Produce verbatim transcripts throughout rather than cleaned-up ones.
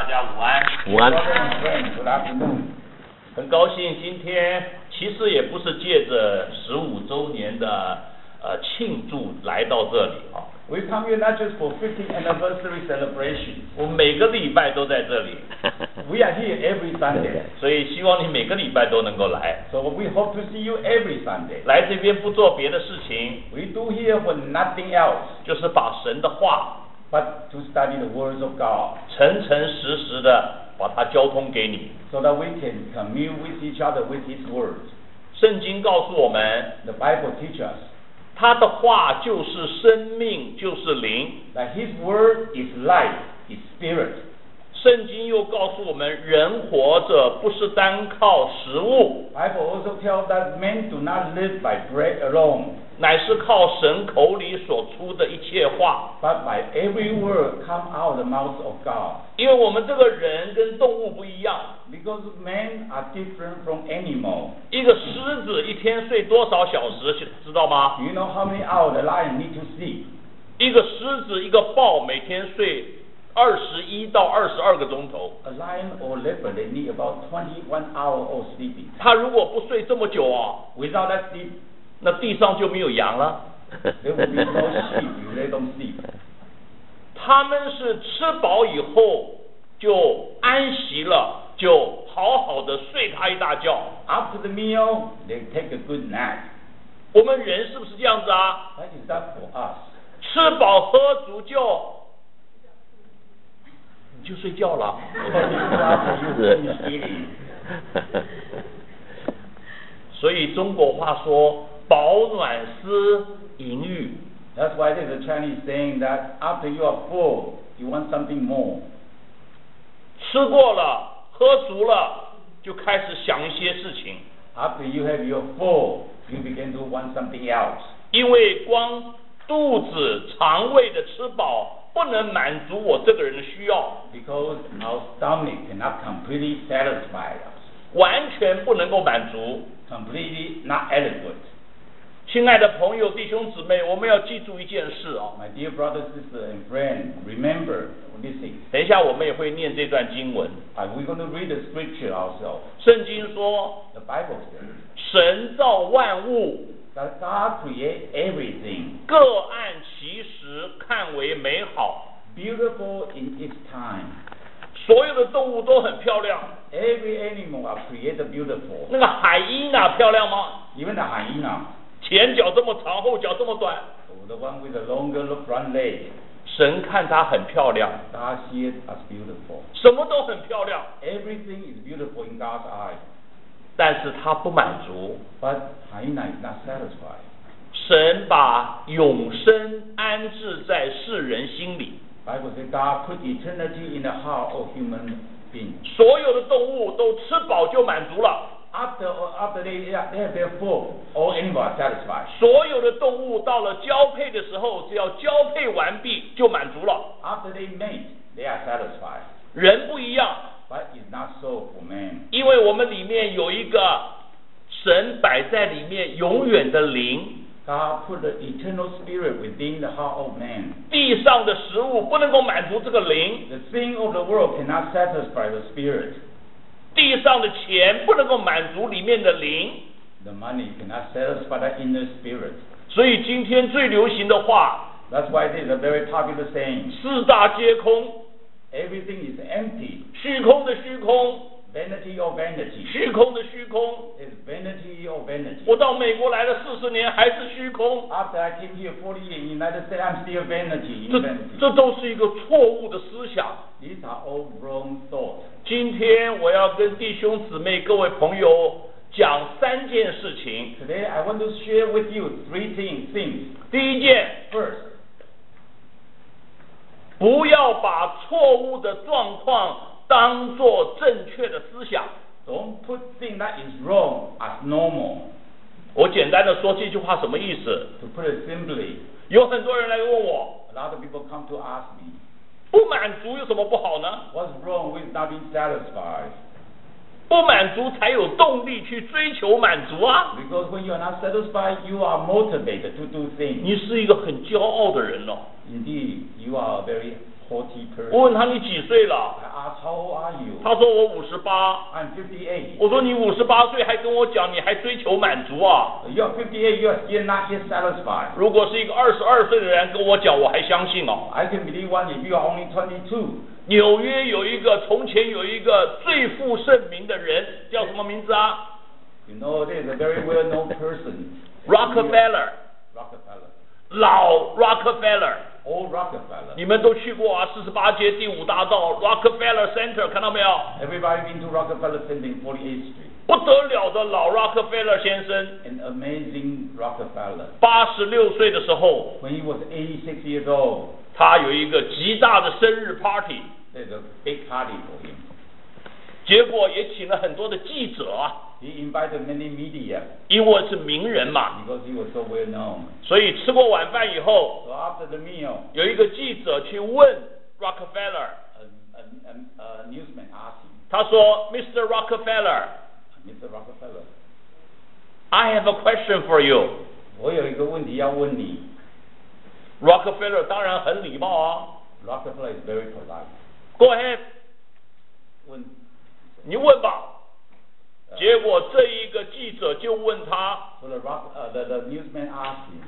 家午安。 午安。 很高兴今天其实也不是借着十五周年的呃庆祝来到这里啊。 We come here not just for fifteenth anniversary celebration. 我们每个礼拜都在这里。 We are here every Sunday. 所以希望你每个礼拜都能够来。 So we hope to see you every Sunday. 来这边不做别的事情。 We do here for nothing else. 就是把神的话。 But to study the words of God. 诚诚实实的把它交通给你。 So that we can commune with each other with His words. 圣经告诉我们。 The Bible teaches us. 他的话就是生命，就是灵。 That His word is life, is spirit. 圣经又告诉我们，人活着不是单靠食物。 Bible also tells that men do not live by bread alone. 乃是靠神口里所出的一切话。 But by every word come out the mouth of God. 因为我们这个人跟动物不一样。 Because men are different from animal. 一个狮子一天睡多少小时，知道吗？ Do you know how many hours the lion need to sleep? 一个狮子，一个豹每天睡二十一到二十二个钟头。 A lion or leopard they need about twenty-one hour of sleeping. 他如果不睡这么久啊 ，without that sleep, 那地上就没有羊了。 There will be no sheep if they don't sleep. 他们是吃饱以后就安息了，就好好的睡他一大觉。 After the meal, they take a good nap. 我们人是不是这样子啊？ That is that for us. 吃饱喝足就你就睡觉了。所以中国话说饱暖思淫欲。 That's why there's a Chinese saying that after you are full, you want something more. 吃过了，喝足了，就开始想一些事情。 After you have your full, you begin to want something else. 因为光肚子、肠胃的吃饱不能满足我这个人的需要。 Because our stomach cannot completely satisfy us. 完全不能够满足。 Completely not adequate. 亲爱的朋友、弟兄姊妹，我们要记住一件事啊。 My dear brother, sister, and friend, remember this thing. 等一下我们也会念这段经文。 Are we going to read the scripture ourselves? 圣经说 The Bible says. 神造万物。 That God create everything. 各按其时看为美好。 Beautiful in its time. 所有的动物都很漂亮。 Every animal are created beautiful. 那个海伊娜漂亮吗？ Even the hyena. 前脚这么长，后脚这么短。 Oh, the one with the longer front leg. 神看它很漂亮。 God see it as beautiful. 什么都很漂亮。 Everything is beautiful in God's eye. 但是它不满足。 But hyena is not satisfied. 神把永生安置在世人心里。 Bible says God put eternity in the heart of human beings. 所有的动物都吃饱就满足了。 After after they they have their full, all animals are satisfied. 所有的动物到了交配的时候，只要交配完毕就满足了。 After they mate, they are satisfied. 人不一样。 But it's not so for man. 因为我们里面有一个神摆在里面永远的灵。 God put the eternal spirit within the heart of man. 地上的食物不能够满足这个灵。 The thing of the world cannot satisfy the spirit. 地上的钱不能够满足里面的灵。 The money cannot satisfy the inner spirit. 所以今天最流行的话 That's why this is a very popular saying. 四大皆空。 Everything is empty. 虚空的虚空。 Vanity of vanity. 虚空的虚空。 It's vanity of vanity. 我到美国来了四十年，还是虚空。 After I came here forty years in the United States, I'm still vanity. 这 vanity. 这都是一个错误的思想。 These are all wrong thoughts. 今天我要跟弟兄姊妹、各位朋友讲三件事情。 Today I want to share with you three things. things. 第一件 First, 不要把错误的状况当作正确的思想。 don't put things that is wrong as normal. 我简单的说这句话什么意思？ To put it simply, 有很多人来问我， a lot of people come to ask me, 不满足有什么不好呢？ what's wrong with not being satisfied? 不满足才有动力去追求满足啊！ Because when you are not satisfied, you are motivated to do things. 你是一个很骄傲的人哦。 Indeed, you are a very haughty person. 我问他你几岁了？ I asked how 他说我五十八。 I'm fifty-eight. 我说你五十八岁还跟我讲你还追求满足啊？ You're fifty-eight, you're still not yet satisfied. 如果是一个二十二岁的人跟我讲，我还相信哦。 I can believe one if you are only twenty-two. 纽约有一个，从前有一个最负盛名的人，叫什么名字啊？ You know, there's a very well-known person. Rockefeller. Rockefeller. 老 Rockefeller。 Old Rockefeller. 你们都去过啊，四十八街第五大道 Rockefeller Center 看到没有？ Everybody been to Rockefeller Center in forty-eighth Street. 不得了的老 Rockefeller 先生， An amazing Rockefeller. 八十六岁的时候， When he was eighty-six years old, 他有一个极大的生日 party， there's a big party for him. 结果也请了很多的记者啊， He invited many media 因为是名人嘛， because he was so well known. 所以吃过晚饭以后， So after the meal, 有一个记者去问 Rockefeller， a, a, a, a newsman asked him, 他说 Mister Rockefeller， Mister Rockefeller, I have a question for you。 我有一个问题要问你。 Rockefeller 当然很礼貌啊 Rockefeller is very polite. ，Go ahead， 问， 你问吧。结果这一个记者就问他 So the, rock, uh, the, the newsman asked him,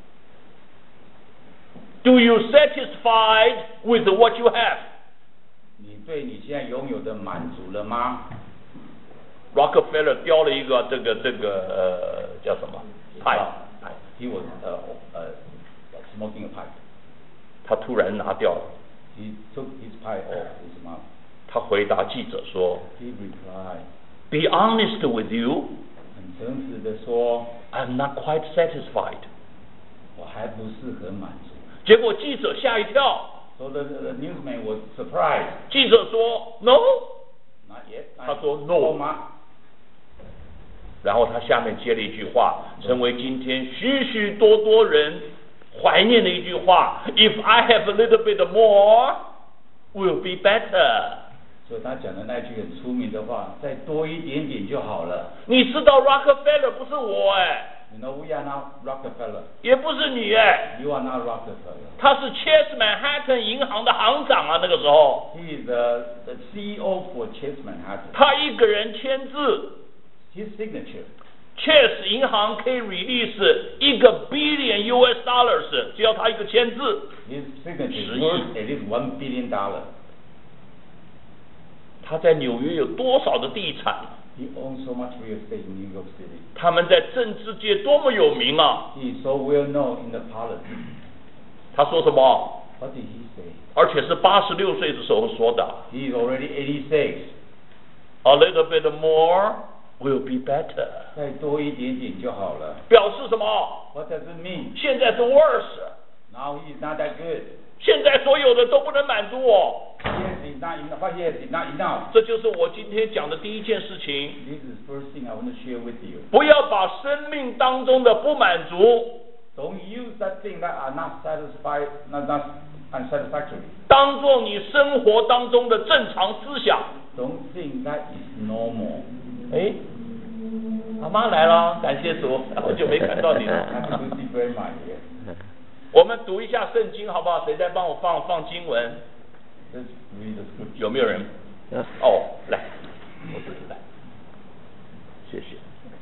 ，Do you satisfied with what you have？ 你对你现在拥有的满足了吗？ Rockefeller 叼了一个这个这个呃叫什么 pipe， He was uh, uh, smoking a pipe. 他突然拿掉了。 He took his pipe off his mouth. 他回答记者说 He replied, ，Be honest with you， 很诚实的说， I'm not quite satisfied。 我还不是很满足。 结果记者吓一跳， So the, the newsman was surprised. 记者说 No， Not yet. 他说 Oh, No， ma. 然后他下面接了一句话，成为今天许许多多人怀念的一句话 ：If I have a little bit more, will be better。 所以他讲的那句很出名的话，再多一点点就好了。 你知道 Rockefeller 不是我哎， You know, we are not Rockefeller. 也不是你哎， You are not Rockefeller. 他是 Chase Manhattan 银行的行长啊，那个时候 He is the, the C E O for Chase Manhattan. 他一个人签字 His signature. ，Chase 银行可以 release 一个 billion U S dollars， 只要他一个签字， His signature is 十亿。 worth at least one billion dollars. 他在纽约有多少的地产？ He owns so much real estate in New York City. 他们在政治界多么有名啊！ He is so well known in the politics. 他说什么？ What did he say? 而且是八十六岁的时候说的。 He is already eighty-six. A little bit more will be better。 再多一点点就好了。 表示什么？ What does it mean? 现在是 worse。 Now he is not that good. 现在所有的都不能满足我。 Yes, it's not enough. What yes, it's not enough. 这就是我今天讲的第一件事情。 This is the first thing I want to share with you. 不要把生命当中的不满足 Don't use that thing that are not satisfied, not, not unsatisfactory. 当做你生活当中的正常思想。 Don't think that is normal. 哎，阿妈来了，感谢主，好久没看到你了。 Happy to see very much. Yes. 我们读一下圣经好不好？谁在帮我放放经文？ Let's read the scripture. 有没有人？哦，来，我自己来，谢谢。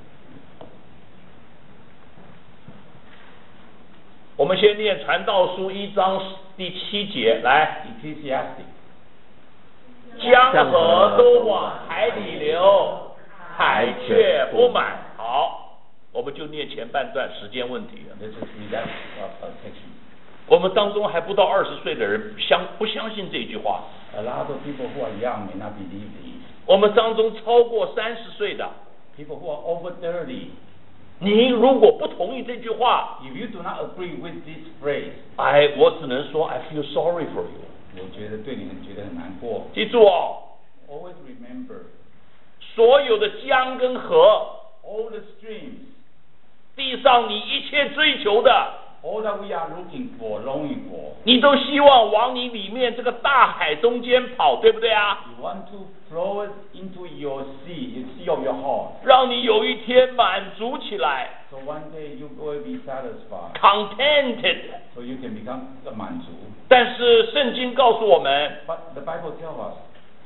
我们先念传道书一章第七节，来， Ecclesiastes. 江河都往海里流，海却不满。好，我们就念前半段，时间问题。 Let's just read that uh, uh, section. 我们当中还不到二十岁的人相不相信这句话？ A lot of people who are young may not believe these. 我们当中超过三十岁的， People who are over thirty, 你如果不同意这句话， if you do not agree with this phrase, 哎，我只能说 I feel sorry for you。 我觉得对你们觉得很难过。 记住哦， Always remember, 所有的江跟河， all the streams, 地上你一切追求的， all that we are looking for, longing for, 你都希望往你里面这个大海中间跑，对不对啊？ you want to flow it into your sea, the sea of your heart. 让你有一天满足起来 So one day you will be satisfied, ，contented。 so you can become 满足。 但是圣经告诉我们， But the Bible tells us,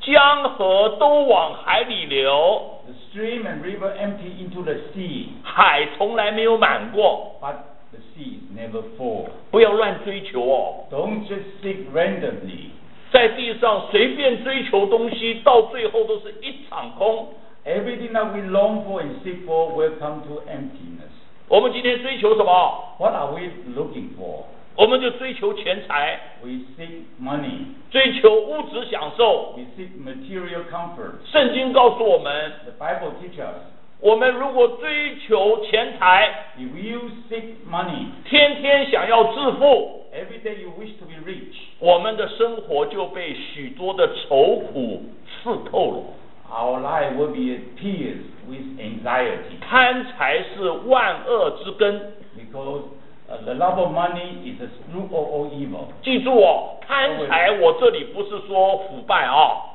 江河都往海里流， The stream and river empty into the sea, 海从来没有满过。 but the sea is never full. 不要乱追求哦， Don't just seek randomly. 在地上随便追求东西，到最后都是一场空。 Everything that we long for and seek for will come to emptiness. 我们今天追求什么？ What are we looking for? 我们就追求钱财， We seek money. 追求物质享受。 We seek material comfort. 圣经告诉我们， The Bible teaches us, 我们如果追求钱财， if you seek money, 天天想要致富， every day you wish to be rich, 我们的生活就被许多的愁苦刺透了。 our life will be pierced with anxiety, 贪财是万恶之根， because uh, the love of money is the root of all evil. 记住哦，贪财我这里不是说腐败啊。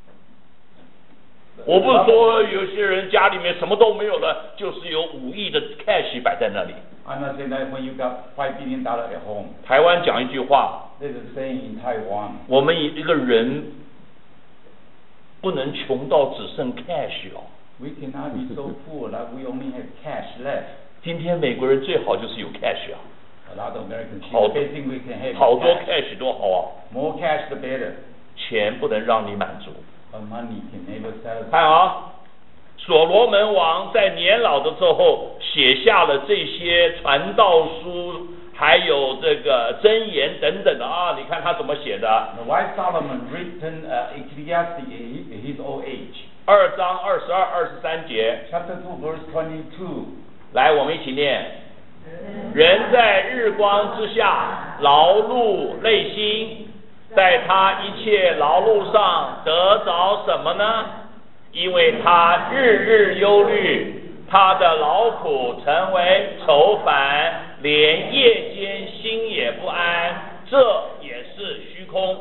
我不是说有些人家里面什么都没有了，就是有五亿的 cash 摆在那里。 I'm not saying that when you got five billion dollars at home. 台湾讲一句话， There's a saying in Taiwan, 我们一个人不能穷到只剩 cash 哦。 we cannot be so full that we only have cash left. 今天美国人最好就是有 cash 啊， A lot of Americans see 好 the best thing we can have 好 is 多 cash. cash 多好啊。 More cash the better. 钱不能让你满足。 But money can never 看 satisfy. 啊，所罗门王在年老的时候写下了这些传道书，还有这个箴言等等的啊。你看他怎么写的？ The wise Solomon written uh, Ecclesiastes at his old age. 二章二十二、二十三节， Chapter two, verse twenty-two. 来，我们一起念。人在日光之下劳碌累心，在他一切劳碌上得着什么呢？因为他日日忧虑，他的劳苦成为愁烦，连夜间心也不安，这也是虚空。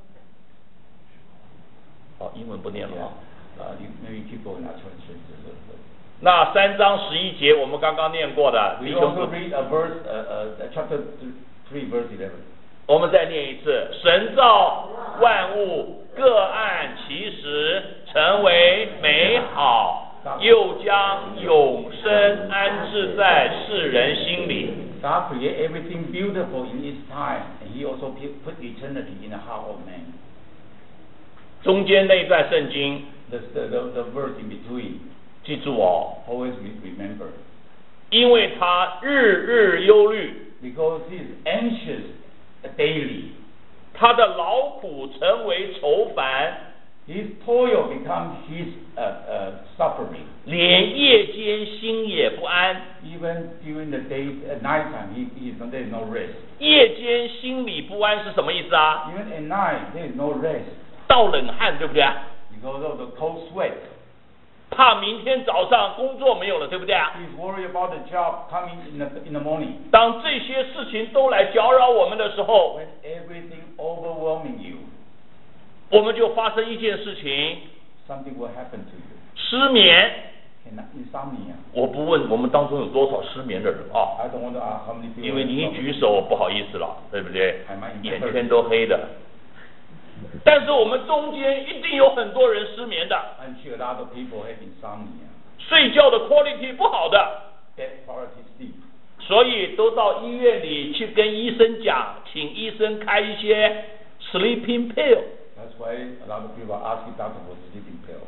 好，英文不念了啊。 Uh, you, maybe keep going. I'll translate this. 那三章十一节我们刚刚念过的， We 弟兄 also 姊妹 read a verse, uh, uh, chapter three, verse eleven. 我们再念一次：神造万物，各按其时，成为美好，又将永生安置在世人心里。 God created everything beautiful in His time, and He also put eternity in the heart of man. 中间那一段圣经， The, the, the, the verse in between, 记住哦， always re- remember. 因为他日日忧虑， Because He is anxious daily. 他的劳苦成为愁烦， His toil becomes His uh, uh, suffering. 连夜间心也不安。 Even during the day, at night time, he, he is, there is no rest. 夜间心里不安是什么意思啊？ Even at night, there is no rest 盗冷汗，对不对？ because of the cold sweat. 怕明天早上工作没有了，对不对啊？ He's worried about the job coming in the, in the morning. 当这些事情都来搅扰我们的时候， When everything overwhelming you, 我们就发生一件事情， something will happen to you. 失眠。 And insomnia. 我不问我们当中有多少失眠的人啊， I don't want to ask how many people. 因为你一 have 举手，不好意思了，对不对？ I might 眼 embarrass 圈都黑的。但是我们中间一定有很多人失眠的， I'm sure a lot of people have insomnia. 睡觉的 quality 不好的， Bad quality sleep. 所以都到医院里去跟医生讲，请医生开一些 sleeping pill。 That's why a lot of people are asking doctor for sleeping pill.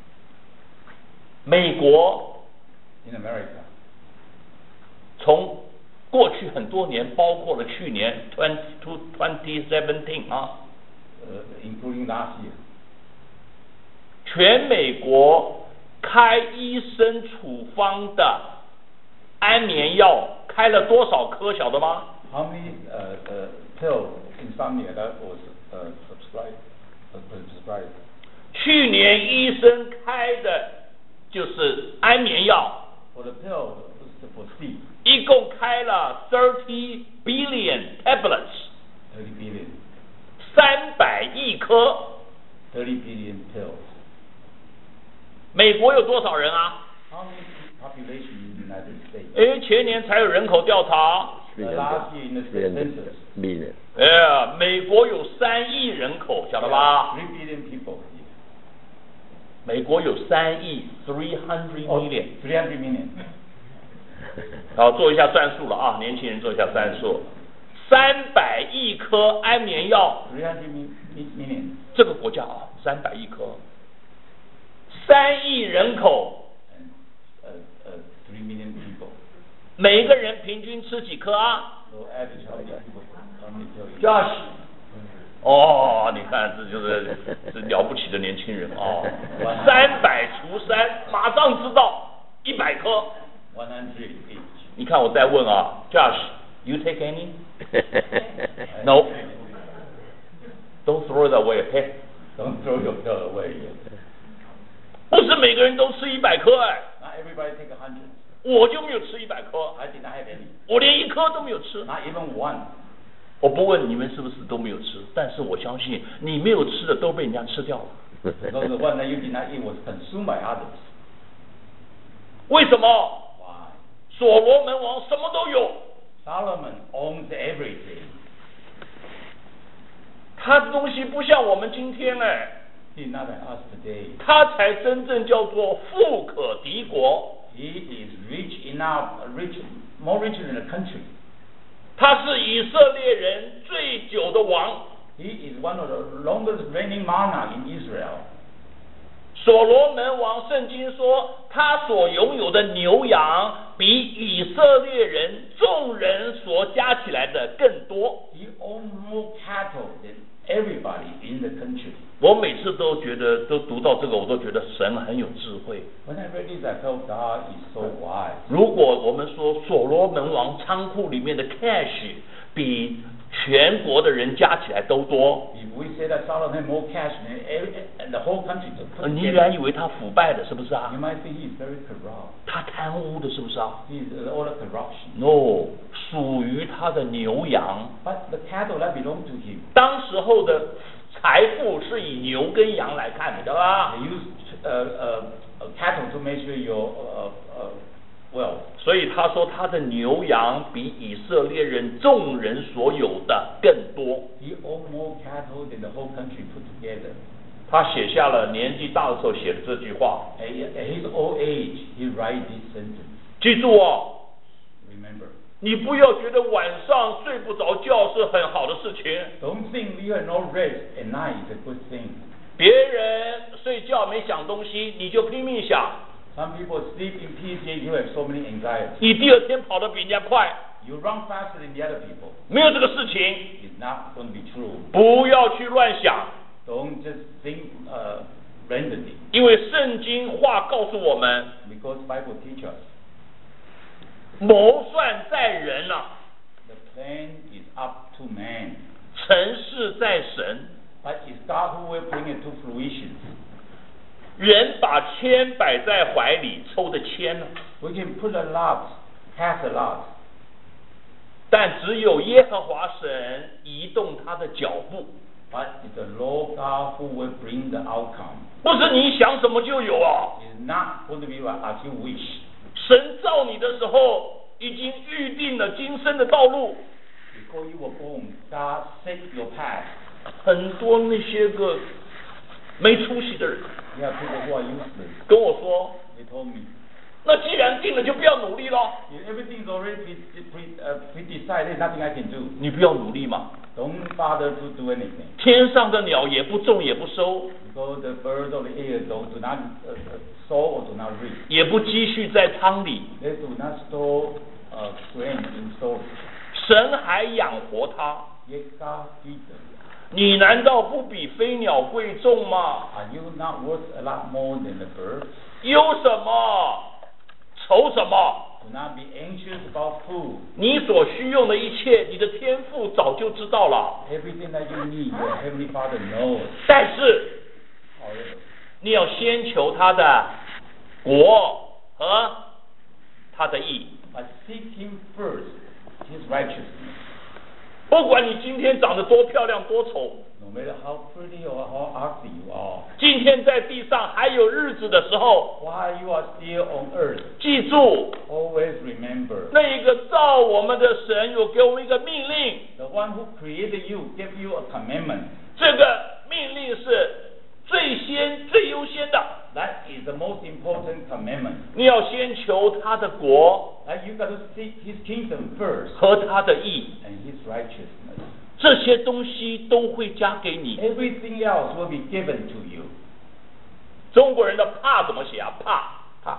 美国 In America, 从过去很多年，包括了去年 twenty to twenty seventeen 啊， uh, including last year, 全美国开医生处方的安眠药开了多少颗，晓得吗？ how many uh, uh, pills insomnia that was uh, subscribed? Uh, prescribed? 去年医生开的就是安眠药， For the pill, for sleep, 一共开了 thirty billion tablets， thirty billion, 三百亿颗。 thirty billion pills. 美国有多少人啊？ How many population in the United States? 哎，前年才有人口调查， Uh, last year in the census, million. 哎，美国有三亿人口，晓得吧？ three billion people here. 美国有三亿 three hundred million， three hundred million。 好，做一下算术了啊，年轻人做一下算术，三百亿颗安眠药。 three hundred million。 这个国家啊，三百亿颗，三亿人口， 呃呃 three million people。 每个人平均吃几颗啊 So average how many people? How many people? Josh。哦，你看这就是这了不起的年轻人哦，三百除三，马上知道一百颗。 one hundred each。 你看我在问啊 ，Josh，you take any？ No。Don't throw it away, okay? Don't throw yourself away. 不是每个人都吃一百颗哎。 Not everybody take a hundred. 我就没有吃一百颗。 I did not have any. 我连一颗都没有吃。 Not even one. 我不问你们是不是都没有吃，但是我相信你没有吃的都被人家吃掉了。 Because the one that you did not eat was consumed by others. 为什么？ Why? 所罗门王什么都有。 Solomon owns everything. 他的东西不像我们今天哎， He's not like us today. 他才真正叫做富可敌国。 He is rich enough, rich, more rich than the country. 他是以色列人最久的王。 He is one of the longest reigning monarch in Israel. 所罗门王圣经说，他所拥有的牛羊比以色列人众人所加起来的更多。 He owns more cattle than everybody in the country. 我每次都觉得，都读到这个，我都觉得神很有智慧。 When I read this, I felt God is so wise. 如果我们说所罗门王仓库里面的 cash 比全国的人加起来都多， If we say that Solomon had more cash than every, and the whole country to put 你 together, 原以为他腐败的，是不是 you 啊？ might think he is very corrupt. 他贪污的，是不是啊 He is all the corruption. ？No，属于他的牛羊。 But the cattle that belong to him, 当时候的财富是以牛跟羊来看的，对吧？ they use uh, uh, cattle to measure your uh, uh, wealth. 所以他说他的牛羊比以色列人众人所有的更多。 He owned more cattle than the whole country put together. 他写下了年纪大的时候写的这句话， At at his old age, he write this sentence. 记住哦， Remember, 你不要觉得晚上睡不着觉是很好的事情。 don't think you have no rest at night is a good thing. 别人睡觉没想东西，你就拼命想， Some people sleep in peace, yet you have so many anxieties. 你第二天跑得比人家快， You run faster than the other people. 没有这个事情。 It's not going to be true. 不要去乱想， Don't just think uh, randomly, 因为圣经话告诉我们， because Bible teaches us 谋算在人啊， the plan is up to man, 成事在神。 but it's God who will bring it to fruition. 人把铅摆在怀里，抽的铅呢？ We can put a lot, have a lot, 但只有耶和华神移动他的脚步， but it's the Lord God who will bring the outcome. 不是你想什么就有啊。 It's not going to be as you wish. 神造你的时候，已经预定了今生的道路。 Before you were born, God set your path. 很多那些个没出息的人 There are people who are useless. 跟我说， They told me, 那既然定了，就不要努力咯。 if everything's already pre, pre, uh, pre-decided, there's nothing I can do. 你不要努力嘛， Don't bother to do anything. 天上的鸟也不种也不收， Because the birds of the air do, do not uh, uh, sow or do not reap. 也不积蓄在仓里， They do not store uh, grain in storage. 神还养活它。 Yet God feeds them. 你难道不比飞鸟贵重吗？ Are you not worth a lot more than the birds? 忧什么？愁什么？ Do not be anxious about food. 你所需用的一切，你的天父早就知道了。 Everything that you need, your heavenly Father knows. 但是 However, 你要先求他的国和他的义。 but seek Him first, His righteousness. 不管你今天长得多漂亮多丑， No matter how pretty or how ugly you are, 今天在地上还有日子的时候， while you are still on earth, 记住 always remember 那一个造我们的神有给我们一个命令， the one who created you gave you a commandment. 这个命令是最先最优先的。 That is the most important commandment. 你要先求他的国 And you got to seek His kingdom first 和他的义， and His righteousness. 这些东西都会加给你。 Everything else will be given to you. 中国人的怕怎么写啊？怕怕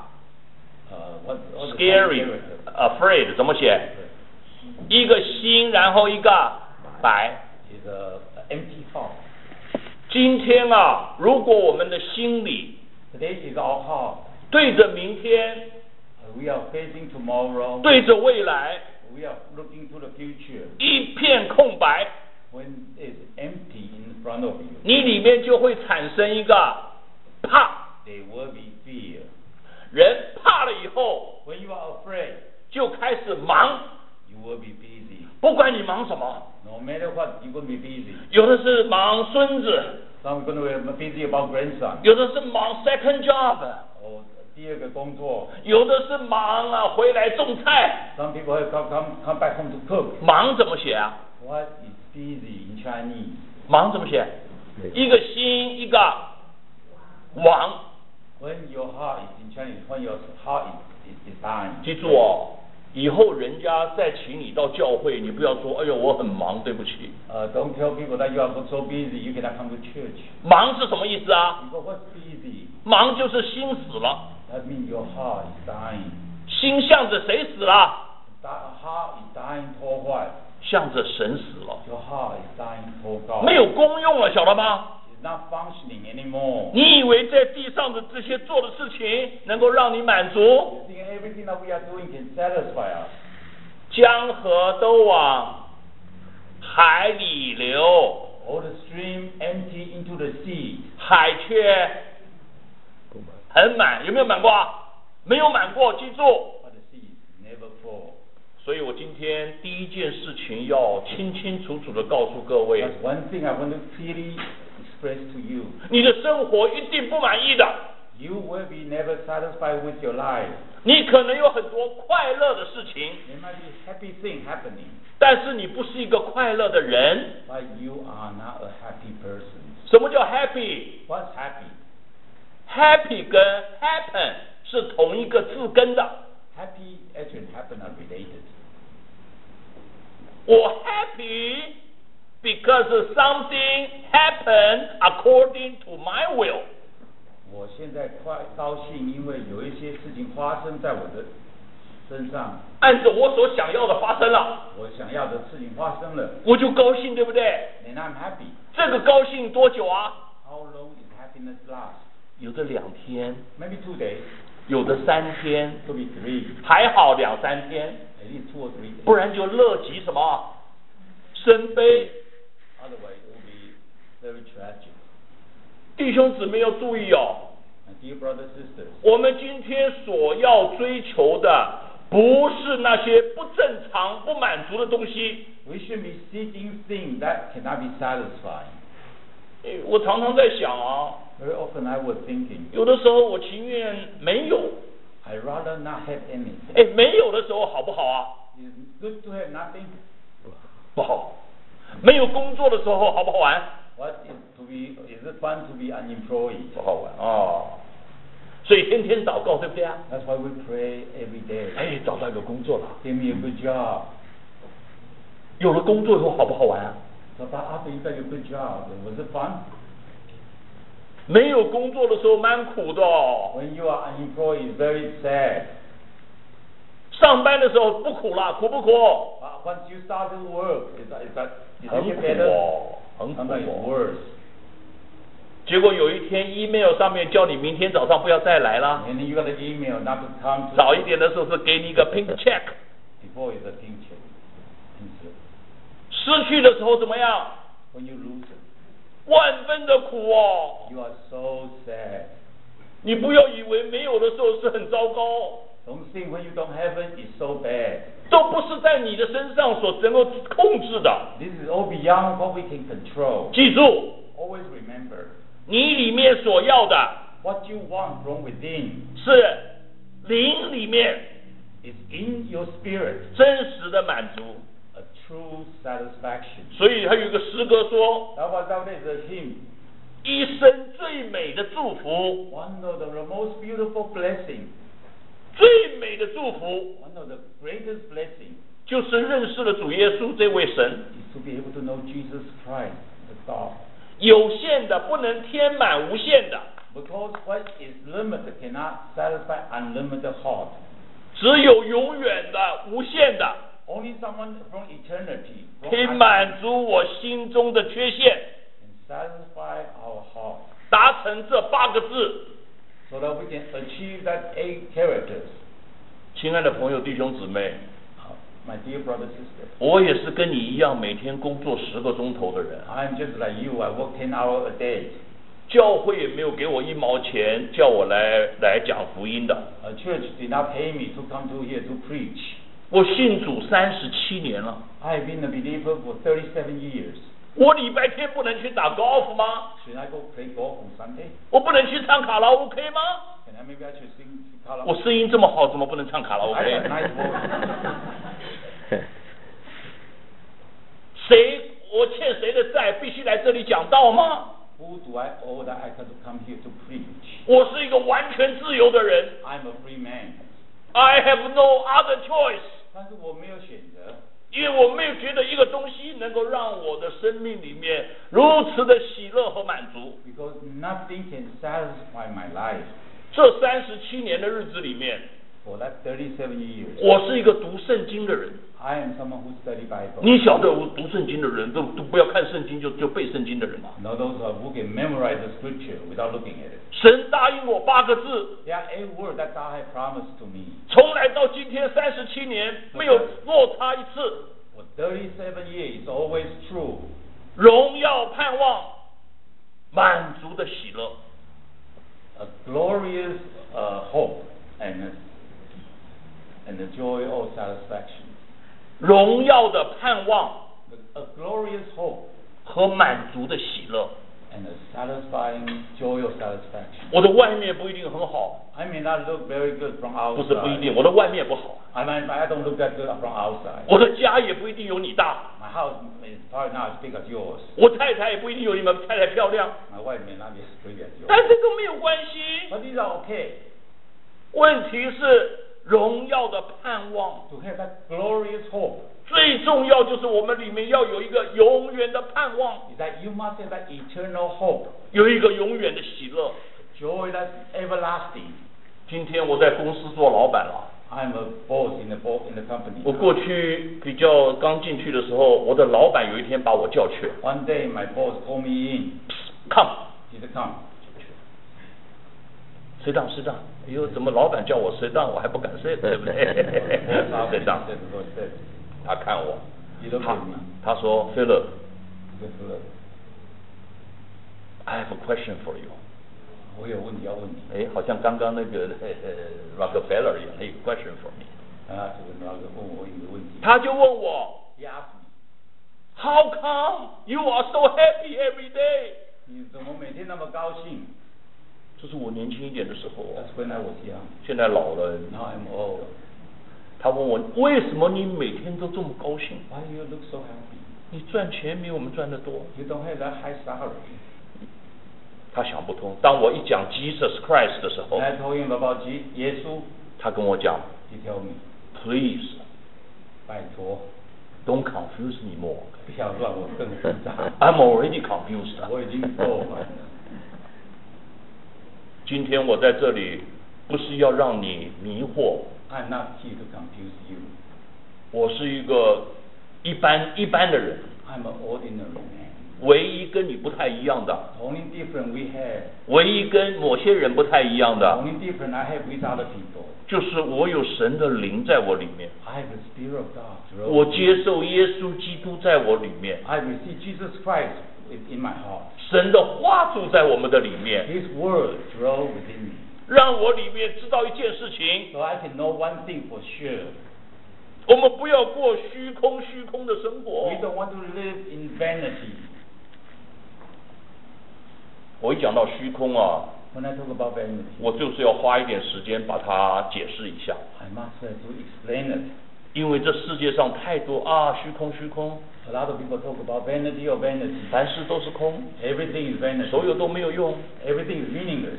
Uh, what, what the ，scary character? afraid 怎么写？一个心，然后一个白。 Is a, a empty heart. 今天啊，如果我们的心里 Today is our heart. 对着明天， Uh, we are facing tomorrow. 对着未来， We are looking to the future. 一片空白， When it's empty in front of you, 你里面就会产生一个怕。 there will be fear. 人怕了以后， When you are afraid, 就开始忙， you will be busy. 不管你忙什么， No matter what, you're going to be busy. 有的是忙孙子， Some are going to be busy about grandson. 有的是忙 second job， Or 第二个工作. 有的是忙啊回来种菜。 Some people have come, come, come back home to cook. 忙怎么写啊？ What is busy in Chinese? 忙怎么写？一个心，一个王。 When your heart is in Chinese, when your heart is, is, is dying. 记住哦，以后人家再请你到教会，你不要说，哎呦我很忙，对不起。 Uh, don't tell people that you are so busy you cannot come to church. 忙是什么意思啊？ Because what's busy? 忙就是心死了， That means your heart is dying. 心向着谁死了？ That heart is dying toward what? 向着神死了， Your heart is dying toward God. 没有功用了，晓得吗？ It's not functioning anymore. 你以为在地上的这些做的事情能够让你满足？ You think everything that we are doing can satisfy us. 江河都往海里流， All the stream empty into the sea. 海却很满，有没有满过啊？没有满过，记住。 But the sea never fall. 所以我今天第一件事情要清清楚楚的告诉各位， That's one thing I want to clearly express to you. 你的生活一定不满意的， You will be never satisfied with your life. 你可能有很多快乐的事情， There might be happy things happening, 但是你不是一个快乐的人。 but you are not a happy person. 什么叫 happy？happy What's happy? 跟 happen 是同一个字根的。 Happy actually happen are related. 我 happy because something happened according to my will。 我现在快高兴，因为有一些事情发生在我的身上， 按照我所想要的发生了， 我想要的事情发生了， 我就高兴，对不对？ and I'm happy. 这个高兴多久啊？ How long is happiness last? 有的两天， Maybe two days, 有的三天， could be three, 还好两三天， at least two or three days. 不然就乐极什么生悲。 Otherwise, it will be very tragic. 弟兄姊妹要注意哦， My dear brothers and sisters, 我们今天所要追求的，不是那些不正常、不满足的东西。 we should be seeking things that cannot be satisfied. 诶我常常在想啊， Very often I was thinking, 有的时候我情愿没有， I'd rather not have anything. 哎，没有的时候好不好啊？ It's good to have nothing. 不好。没有工作的时候好不好玩？ What is to be? Is it fun to be unemployed? 不好玩哦。所以天天祷告，对不对啊？ That's why we pray every day. 哎，找到一个工作了， Give me a good job. 有了工作以后好不好玩啊？ So but after you got a good job, was it fun? 没有工作的时候蛮苦的哦。 When you are unemployed, it's very sad. 上班的时候不苦啦，苦不苦？ But once you start to work, is that, is that, is 很 it 苦 get better? 哦，很苦 Sometimes it's 哦。 worse. 结果有一天 email 上面叫你明天早上不要再来啦， And then you got an email not to come to 早一点的时候是给你一个 pink check， before it's a picture. Picture. 失去的时候怎么样？ When you lose it, 万分的苦哦。 you are so sad. 你不要以为没有的时候是很糟糕， Don't think when you don't have it, it's so bad. 都不是在你的身上所能够控制的。 This is all beyond what we can control. 记住， Always remember, 你里面所要的 what you want from within 是灵里面 is in your spirit, 真实的满足。 a true satisfaction. 所以还有一个诗歌说， That was that is a hymn. 一生最美的祝福， one of the most beautiful blessings, 最美的祝福 one of the greatest blessings 就是认识了主耶稣这位神。 is to be able to know Jesus Christ, the God. 有限的不能填满无限的， Because what is limited cannot satisfy unlimited heart. 只有永远的无限的 Only someone from eternity 可以满足我心中的缺陷， can satisfy our heart, 达成这八个字。 so that we can achieve that eight characters. 亲爱的朋友弟兄姊妹， Uh, My dear brothers and sisters, 我也是跟你一样每天工作十个钟头的人， I'm just like you. I work ten hours a day. 教会也没有给我一毛钱叫我来来讲福音的。 A church did not pay me to come to here to preach. 我信主三十七年了， I've been a believer for thirty-seven years. 我礼拜天不能去打高尔夫吗？ Should I go play golf on Sunday? 我不能去唱卡拉 OK 吗？ Can I maybe I should sing karaoke? 我声音这么好，怎么不能唱卡拉 I have a OK？ nice voice. 谁我欠谁的债，必须来这里讲道吗？ Who do I owe that I have to come here to preach? 我是一个完全自由的人 I'm a free man. ，I have no other choice。 但是我没有选择， 因为我没有觉得一个东西能够让我的生命里面如此的喜乐和满足。 because nothing can satisfy my life. 这三十七年的日子里面， For that thirty-seven years, 我是一个读圣经的人。 I am someone who study Bible. 你晓得，我读圣经的人都都不要看圣经就就背圣经的人嘛。 Now those are who can memorize the scripture without looking at it. 神答应我八个字， There are eight words that God has promised to me. 从来到今天三十七年没有落差一次。 For thirty-seven years, it's always true. 荣耀盼望，满足的喜乐。 A glorious uh, hope and and the joy of satisfaction. 荣耀的盼望 A glorious hope 和满足的喜乐。 and a satisfying joy of satisfaction. 我的外面不一定很好， I may not look very good from 不是不一 outside. 定，我的外面不好。 I mean, I don't look that good from outside. 我的家也不一定有你大， My house is probably not as big as yours. 我太太也不一定有你们太太漂亮， My wife may not be as pretty as 但 yours. 这个没有关系。 But these are okay. 问题是荣耀的盼望， To have that glorious hope 最重要就是我们里面要有一个永远的盼望， is that you must have that eternal hope, 有一个永远的喜乐。 joy that's everlasting. 今天我在公司做老板了， I'm a boss in the bo- in the company. 我过去比较刚进去的时候，我的老板有一天把我叫去 One day my boss called me in. ，come， He said, "Come." sit down sit down。哎呦，怎么老板叫我 sit down， 我还不敢 sit， 对不对 ？sit down。 He said, 他看我， He looked 他 at me. 他说 Philip，I He said, "Look, have a question for you。 我有问题要问你。 哎，好像刚刚那个呃呃 Rockefeller 一样，他有 question for me。 啊，这个那个问我一个问题。 他就问我 He asked me, ，How come you are so happy every day？ 你怎么每天那么高兴这是我年轻一点的时候， ？That's when I was young. 现在老了。 Now I'm old. 他问我为什么你每天都这么高兴？ Why do you look so happy? 你赚钱比我们赚得多。 You don't have that high salary. 他想不通。当我一讲 Jesus Christ 的时候 And，I told him about Je- 耶稣。 他跟我讲 He told me, ，Please 拜托， don't confuse me more。 不要让我更复杂。 I'm already confused。 我已经够烦了。 今天我在这里不是要让你迷惑， I'm not here to confuse you. 我是一个一般一般的人， I'm an ordinary man. 唯一跟你不太一样的， The only difference we have, 唯一跟某些人不太一样 the 的， only difference I have with other people, 就是我有神的灵在我里面， I have the Spirit of God. through 我 me. 接受耶稣基督在我里面， I receive Jesus Christ in my heart. 神的话住在我们的里面， His word dwell within me. 让我里面知道一件事情， So I can know one thing for sure. 我们不要过虚空虚空的生活 We。don't want to live in vanity. 我一讲到虚空啊， When I talk about vanity, 我就是要花一点时间把它解释一下。 I must have to explain it. 因为这世界上太多啊，虚空虚空， A lot of people talk about vanity or vanity. 凡事都是空， Everything is vanity. 所有都没有用。 Everything is meaningless.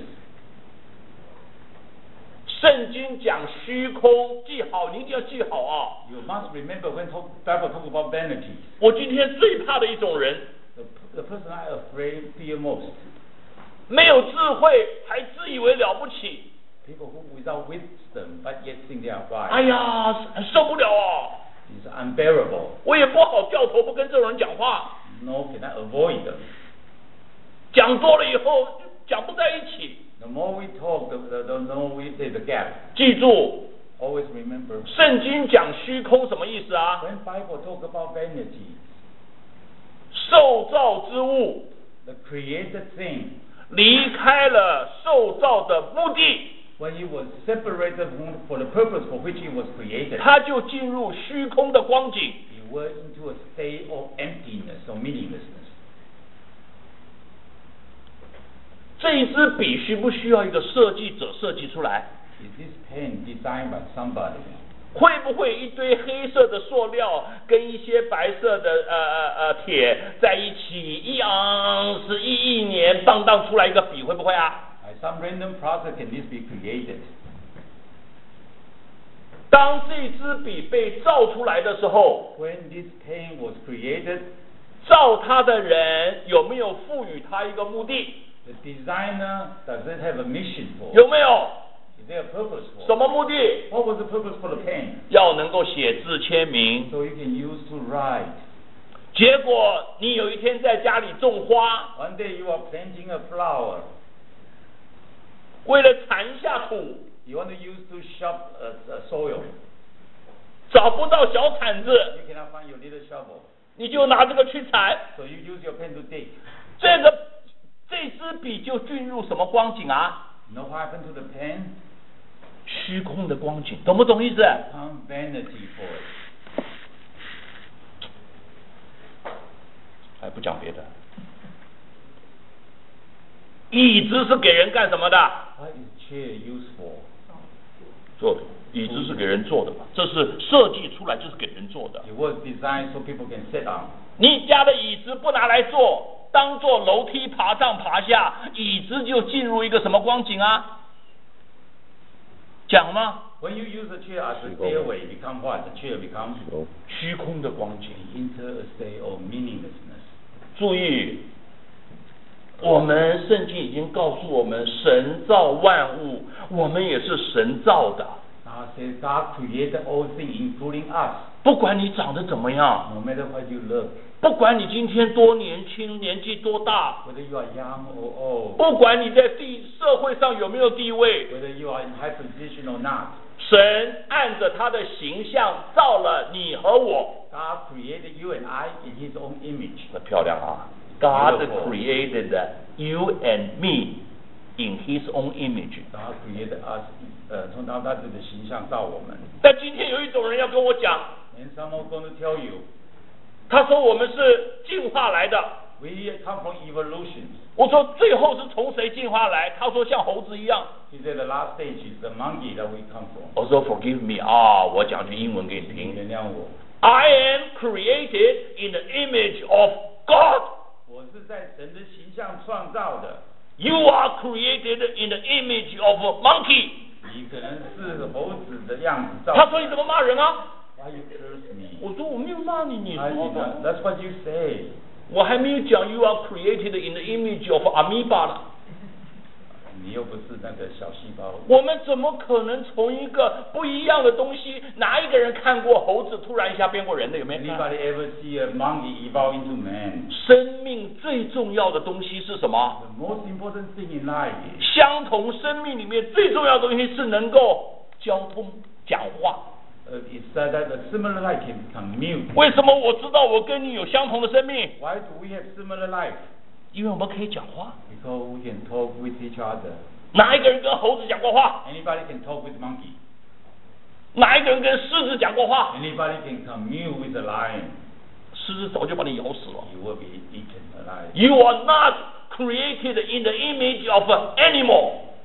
圣经讲虚空，记好，你一定要记好啊！ You must remember when talk, Bible talk about vanity. 我今天最怕的一种人， The, the person I afraid fear most. 没有智慧还自以为了不起。 People who without wisdom but yet think they are wise. 哎呀，受不了啊！ It's unbearable. 我也不好掉头不跟这种人讲话， Nor can I avoid them. 讲多了以后就讲不在一起。 The more we talk, the, the, the more we there's a gap. 记住， Always remember. 圣经讲虚空什么意思啊？ When Bible talk about vanity, 受造之物 the created thing, 离开了受造的目的， when it was separated from, for the purpose for which it was created, 它就进入虚空的光景。 it went into a state of emptiness or meaninglessness. 这一支笔需不需要一个设计者设计出来？ Is this pen designed by somebody? 会不会一堆黑色的塑料跟一些白色的呃呃呃铁在一起，一昂是一亿年荡荡出来一个笔，会不会啊？ By some random process can this be created? 当这支笔被造出来的时候， When this pen was created, 造它的人有没有赋予它一个目的？ the designer does it have a mission for? 有没有？ Is there a purpose 什 for? 么目的？ What was the purpose for the pen? 要能够写字签名。 So you can use to write. 结果你有一天在家里种花， One day you are planting a flower. 为了铲一下土， You want to use to shove a, a soil. 找不到小铲子， You cannot find your little shovel. 你就拿这个去铲， So you use your pen to dig. 这个这支笔就进入什么光景啊？ You know what happened to the pen? 虚空的光景，懂不懂意思？ Become vanity for it. 还不讲别的，椅子是给人干什么的？ What is chair used for? 坐的，椅子是给人坐的嘛，这是设计出来就是给人坐的。 It was designed so people can sit on. 你家的椅子不拿来坐，当做楼梯爬上爬下，椅子就进入一个什么光景啊？讲吗？ When you use a chair as a stairway, it become what? The chair becomes 虚空的光景。 enter a state of meaninglessness. 注意，我们圣经已经告诉我们，神造万物，我们也是神造的。 Now it says God created all things, including us. 不管你长得怎么样， No matter what you look, 不管你今天多年轻，年纪多大， whether you are young or old, 不管你在地社会上有没有地位， whether you are in high position or not, 神按着他的形象造了你和我。 God created you and I in His own image. 很漂亮啊 ！God created you and me in His own image。 God created us, 呃，从他他自己的形象造我们。 但今天有一种人要跟我讲， And someone going to tell you, 他说我们是进化来的。 we come from evolution. 我说最后是从谁进化来？他说像猴子一样。 He said the last stage is the monkey that we come from. 我说 Forgive me 啊，我讲句英文给你听。 原谅我， I am created in the image of God. 我是在神的形象创造的。 You are created in the image of a monkey. 你可能是猴子的样子造的。 他说你怎么骂人啊？ Why you curse me? 我说我没有骂你，你 I 说 did 的 not-。That's what you say. 我还没有讲 You are created in the image of amoeba 呢。 你又不是那个小细胞。 我们怎么可能从一个不一样的东西？哪一个人看过猴子突然一下变过人的？有没有看？ Anybody ever see a monkey evolve into man? 生命最重要的东西是什么？ The most important thing in life is 相同生命里面最重要的东西是能够交通、讲话。 uh, it's said that a similar life can become mute. 为什么我知道我跟你有相同的生命？ Why do we have similar life? 因为我们可以讲话。 Because we can talk with each other. 哪一个人跟猴子讲过话？ Anybody can talk with monkey. 哪一个人跟狮子讲过话？ Anybody can commune with a lion. 狮子早就把你咬死了。 You will be eaten alive. You are not created in the image of an animal. 我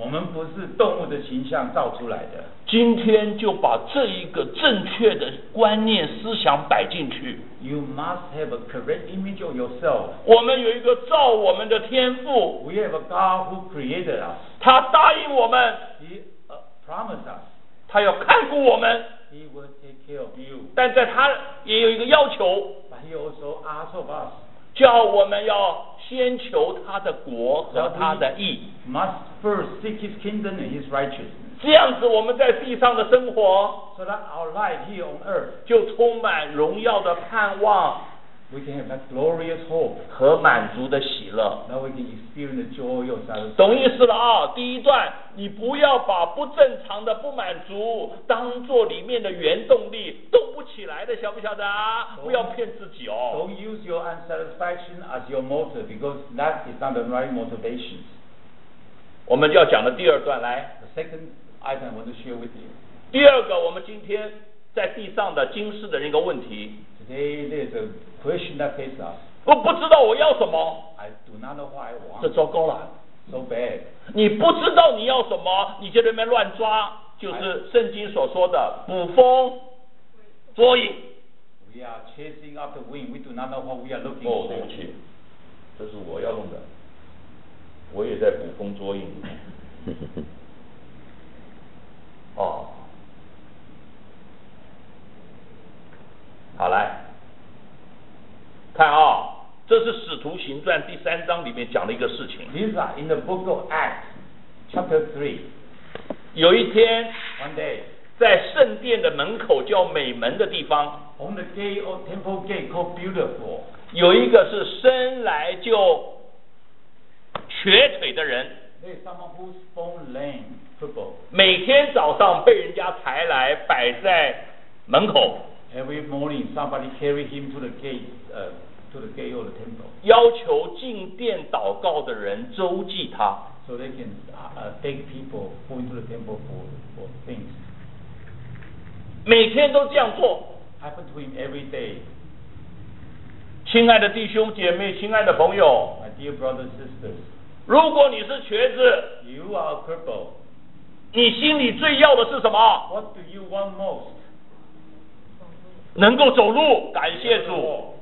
们不是动物的形象造出来的。 今天就把这一个正确的观念思想摆进去。 You must have a correct image of yourself. 我们有一个造我们的天父， We have a God who created us. 他答应我们， He uh, promised us. 他要看顾我们， He will take care of you. 但在他也有一个要求， But He also asks of us. 叫我们要先求他的国和他的义， Must first seek His kingdom and His righteousness. 这样子我们在地上的生活 So that our life here on earth, 就充满荣耀的盼望 we can have that glorious hope. 和满足的喜乐。 Now we can experience the joy of salvation. 懂意思了啊！第一段，你不要把不正常的不满足当做里面的原动力，动不起来的，晓不晓得啊？不要骗自己哦。 Don't use your unsatisfaction as your motive, because that is not the right motivation. 我们就要讲的第二段来， The second item I want to share with you. 第二个，我们今天在地上的今世的人一个问题， Today there's a question that faces us. 我不知道我要什么， I do not know what I 这 want. 糟糕了。 So bad. 你不知道你要什么，你就在那边乱抓，就是圣经所说的捕风捉影。 We are chasing after wind. We do not know what we are looking 哦， for. 对不起，这是我要弄的，我也在捕风捉影。哦，好来，看啊、这是《使徒行传》第三章里面讲的一个事情。 These are in the book of Acts, chapter three. 有一天， One day, 在圣殿的门口叫美门的地方， on the gate of temple gate called Beautiful, 有一个是生来就瘸腿的人， there is someone who's born lame, crippled. 每天早上被人家抬来摆在门口， Every morning, somebody carry him to the gate, uh, to the gate of the temple, 要求进殿祷告的人周济他。 so they can uh, take people going to the temple for, for things. 每天都这样做。 Happen to him every day. 亲爱的弟兄姐妹，亲爱的朋友， My dear brothers and sisters, 如果你是瘸子， you are crippled. 你心里最要的是什么？ What do you want most? 能够走路，感谢主。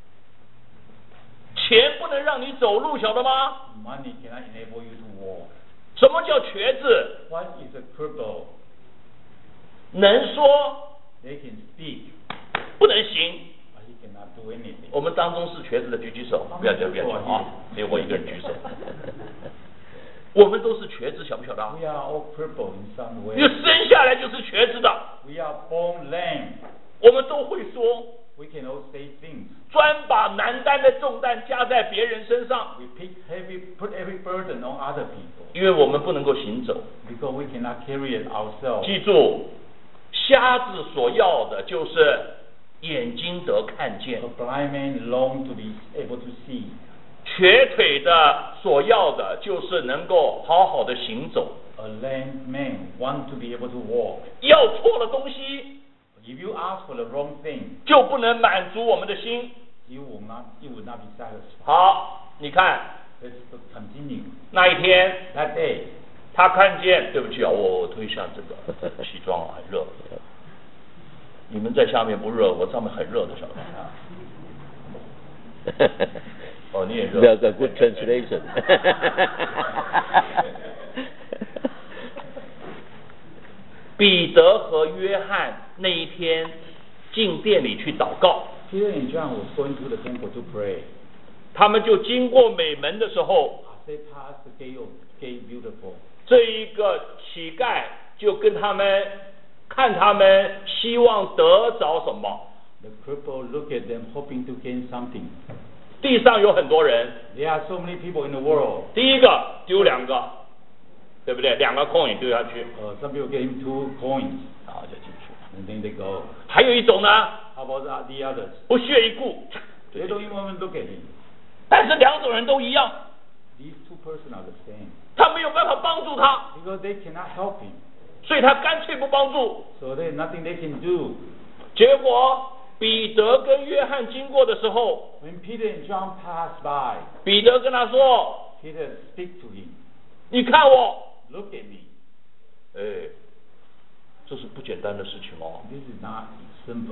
钱不能让你走路，晓得吗？ Money cannot enable you to walk. 什么叫瘸子？ What is a cripple? 能说， They can speak, 不能行。 but he cannot do anything. 我们当中是瘸子的举举手，不要讲不要讲啊，只有我一个人举手。我们都是瘸子，晓不晓得？ We are all crippled in some 因 way. 为生下来就是瘸子的， We are born lame. 我们都会说， We can all say things. 专把难担的重担加在别人身上， We pick heavy, put every burden on other people 因为我们不能够行走。 because we cannot carry it ourselves. 记住，瞎子所要的就是眼睛得看见 A，blind man long to be able to see. 瘸腿的所要的就是能够好好的行走。 A lame man want to be able to walk. 要错了东西， If you ask for the wrong thing, 就不能满足我们的心。 you will not, you will not be satisfied. 好，你看 Let's continue. 那一天， That day, 他看见，对不起啊，我推一下这个西装啊，很热。你们在下面不热，我上面很热的，晓得吗？哦，你也热。 That's a good translation. 彼得和约翰那一天进店里去祷告， Peter and John was going to the temple to pray. 他们就经过美门的时候， As they passed the gate of gate beautiful, 这一个乞丐就跟他们看他们希望得着什么。 the cripple looked at them hoping to gain something. 地上有很多人， There are so many people in the world. 第一个丢两个，对不对？两个 coin 丢下去， Uh, some people gave two coins 然后就进去。 and then they go. 还有一种呢， How about the the others? 不屑一顾， They don't even look at him. 但是两种人都一样， These two persons are the same 他没有办法帮助他， because they cannot help him. 所以他干脆不帮助。 So there's nothing they can do. 结果彼得跟约翰经过的时候， When Peter and John passed by, 彼得跟他说 Peter speak to him. 你看我， Look at 哎，这是不简单的事情哦。 This is not simple.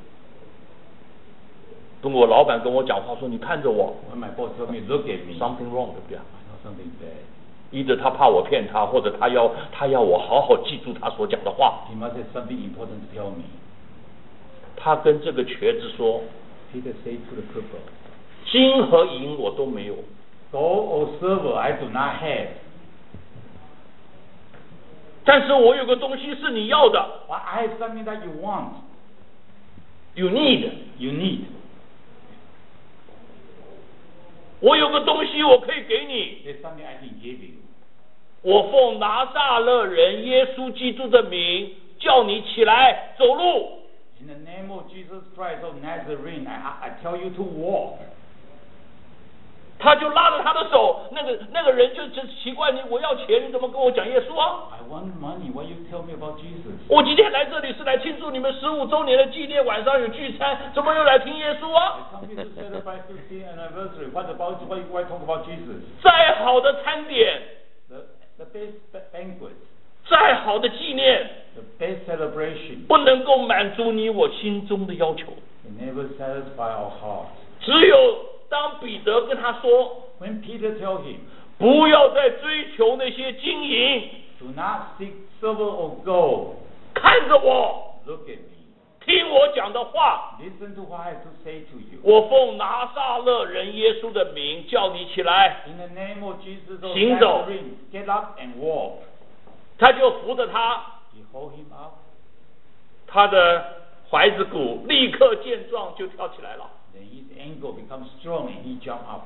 跟我老板跟我讲话说，你看着我。 When my boss told me, look at me. Something wrong， 对不对？ I know something bad. 一者他怕我骗他，或者他要他要我好好记住他所讲的话。 He must have something important to tell me. 他跟这个瘸子说 Peter said to the cripple, 金和银我都没有。 Gold or silver I do not have. 但是我有个东西是你要的。 But I have something that you want. You need. You need. 我有个东西我可以给你。 There's something I can give you. 我奉拿撒勒人耶稣基督的名，叫你起来走路。 In the name of Jesus Christ of Nazarene, I, I tell you to walk. 他就拉着他的手，那个那个人就就奇怪，你我要钱，你怎么跟我讲耶稣啊？ I want money. Why you tell me about Jesus? 我今天来这里是来庆祝你们十五周年的纪念，晚上有聚餐，怎么又来听耶稣啊？ I come here to celebrate fiftieth anniversary. What about why why talk about Jesus? 再好的餐点， The the best banquet, 再好的纪念， the best celebration, 不能够满足你我心中的要求。 it never satisfy our hearts. 只有当彼得跟他说， When Peter tell him, 不要再追求那些金银， do not seek silver or gold. 看着我， Look at me. 听我讲的话。 Listen to what I have to say to you. 我奉拿撒勒人耶稣的名叫你起来。 In the name of Jesus of 行走。 Nazarene, get up and walk. 他就扶着他， He hold him up. 他的踝子骨立刻健壮，就跳起来了。 Then his ankle becomes strong and he jump up.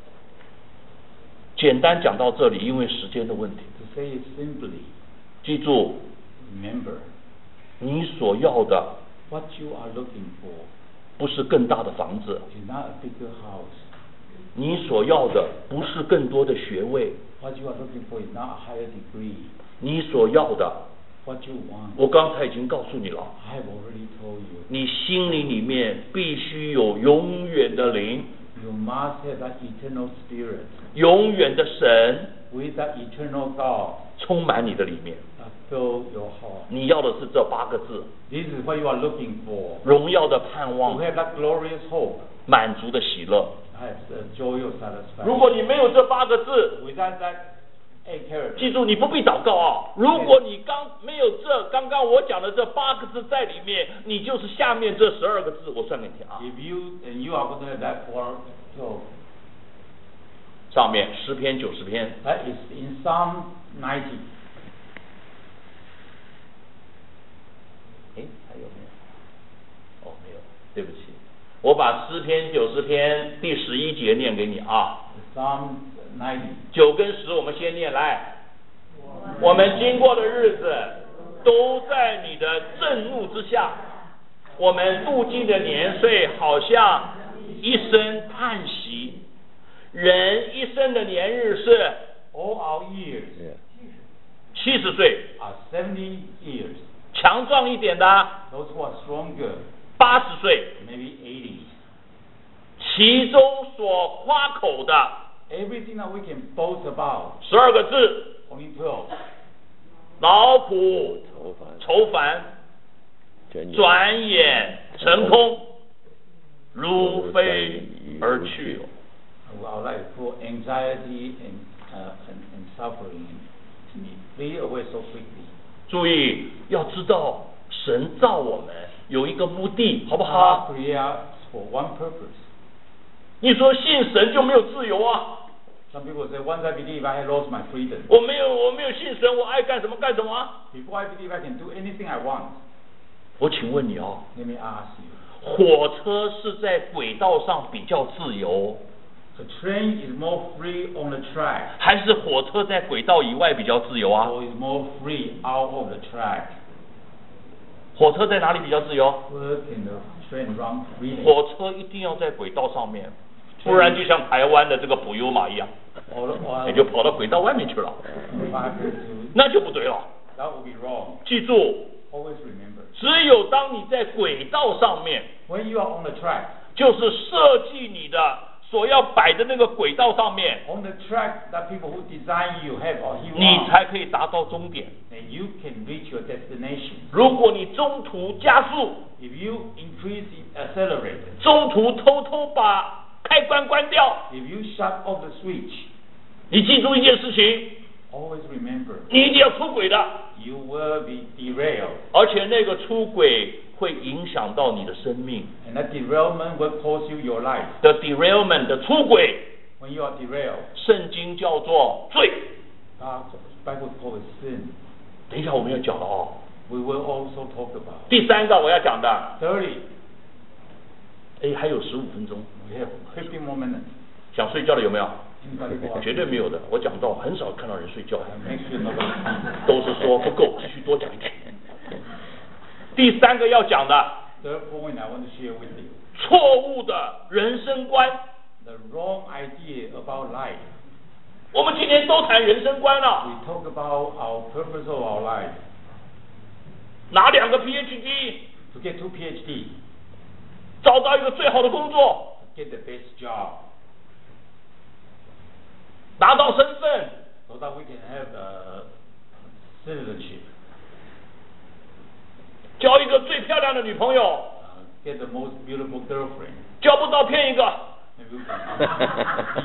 简单讲到这里，因为时间的问题， To say it simply, 记住， remember, 你所要的 what you are looking for 不是更大的房子， is not a bigger house. 你所要的不是更多的学位， What you are looking for is not a higher degree. 你所要的， What you want, 我刚才已经告诉你了， I have already told you. 你心灵里面必须有永远的灵， You must have that eternal spirit 永远的神 with that eternal God 充满你的里面。 that fill your heart. 你要的是这八个字： This is what you are looking for. 荣耀的盼 To 望， have that glorious hope. 满足的喜乐。 Have the joy of satisfaction. 如果你没有这八个字， Without that eight characters, 记住，你不必祷告啊。如果你刚没有这刚刚我讲的这八个字在里面，你就是下面这十二个字，我算给你听啊。 if you and you are going to have that for so 上面诗篇九十篇， that is in Psalm ninety. 哎，还有没有？哦，没有，对不起，我把诗篇九十篇第十一节念给你啊。 Psalm ninety. 九跟十我们先念来。我们经过的日子都在你的震怒之下，我们度尽的年岁好像一声叹息。人一生的年日是 All our years 七十岁， are seventy years. 强壮一点的 Those who are stronger, 八十岁， maybe eighty. 其中所夸口的 Everything that we can boast about, 十二个字： only twelve. 劳苦愁烦，转眼成空，如飞而去。 Our life full anxiety and, uh, and, and suffering and it flee away so quickly. 注意，要知道神造我们有一个目的，好不 God 好？ created us for one purpose. 你说信神就没有自由啊？ Some people say, once I believe, I have lost my freedom. 我没有，我没有信神，我爱干什么干什么啊？ Before I believe, I can do anything I want. 我请问你哦， Let me ask you. 火车是在轨道上比较自由， The train is more free on the track, 还是火车在轨道以外比较自由啊？ or is more free out of the track? 火车在哪里比较自由？ Where can the train run freely? 火车一定要在轨道上面，不然就像台湾的这个普悠玛一样， Or, or 也就跑到轨道外面去了， if I could do, 那就不对了。 that would be wrong. 记住， Always remember. 只有当你在轨道上面， When you are on the track, 就是设计你的所要摆的那个轨道上面， on the track that people who design you have or you 你 are, 才可以达到终点。 and you can reach your destination. 如果你中途加速， If you increase it, accelerate, 中途偷偷把开关关掉， if you shut off the switch, 你记住一件事情， always remember, 你一定要出轨的， you will be derailed. 而且那个出轨会影响到你的生命。 And that derailment will cost you your life. The derailment 的出轨， When you are derailed, 圣经叫做罪。 God's Bible calls it sin. 等一下我们要讲了哦。 We will also talk about. 第三个我要讲的， thirty. 哎，还有十五分钟， We have fifteen more minutes. 想睡觉的有没有？ Anybody go out? 绝对没有的。我讲到很少看到人睡觉， Make sure nobody. 都是说不够，继续多讲一点。第三个要讲的， Third point I want to share with you. 错误的人生观。 The wrong idea about life. 我们今天都谈人生观了， We talk about our purpose of our life. 拿两个 P H D， To get two PhD, 找到一个最好的工作， to get the best job, 拿到身份， so that we can have uh, citizenship. 交一个最漂亮的女朋友， Uh, get the most beautiful girlfriend. 交不到骗一个， Maybe we can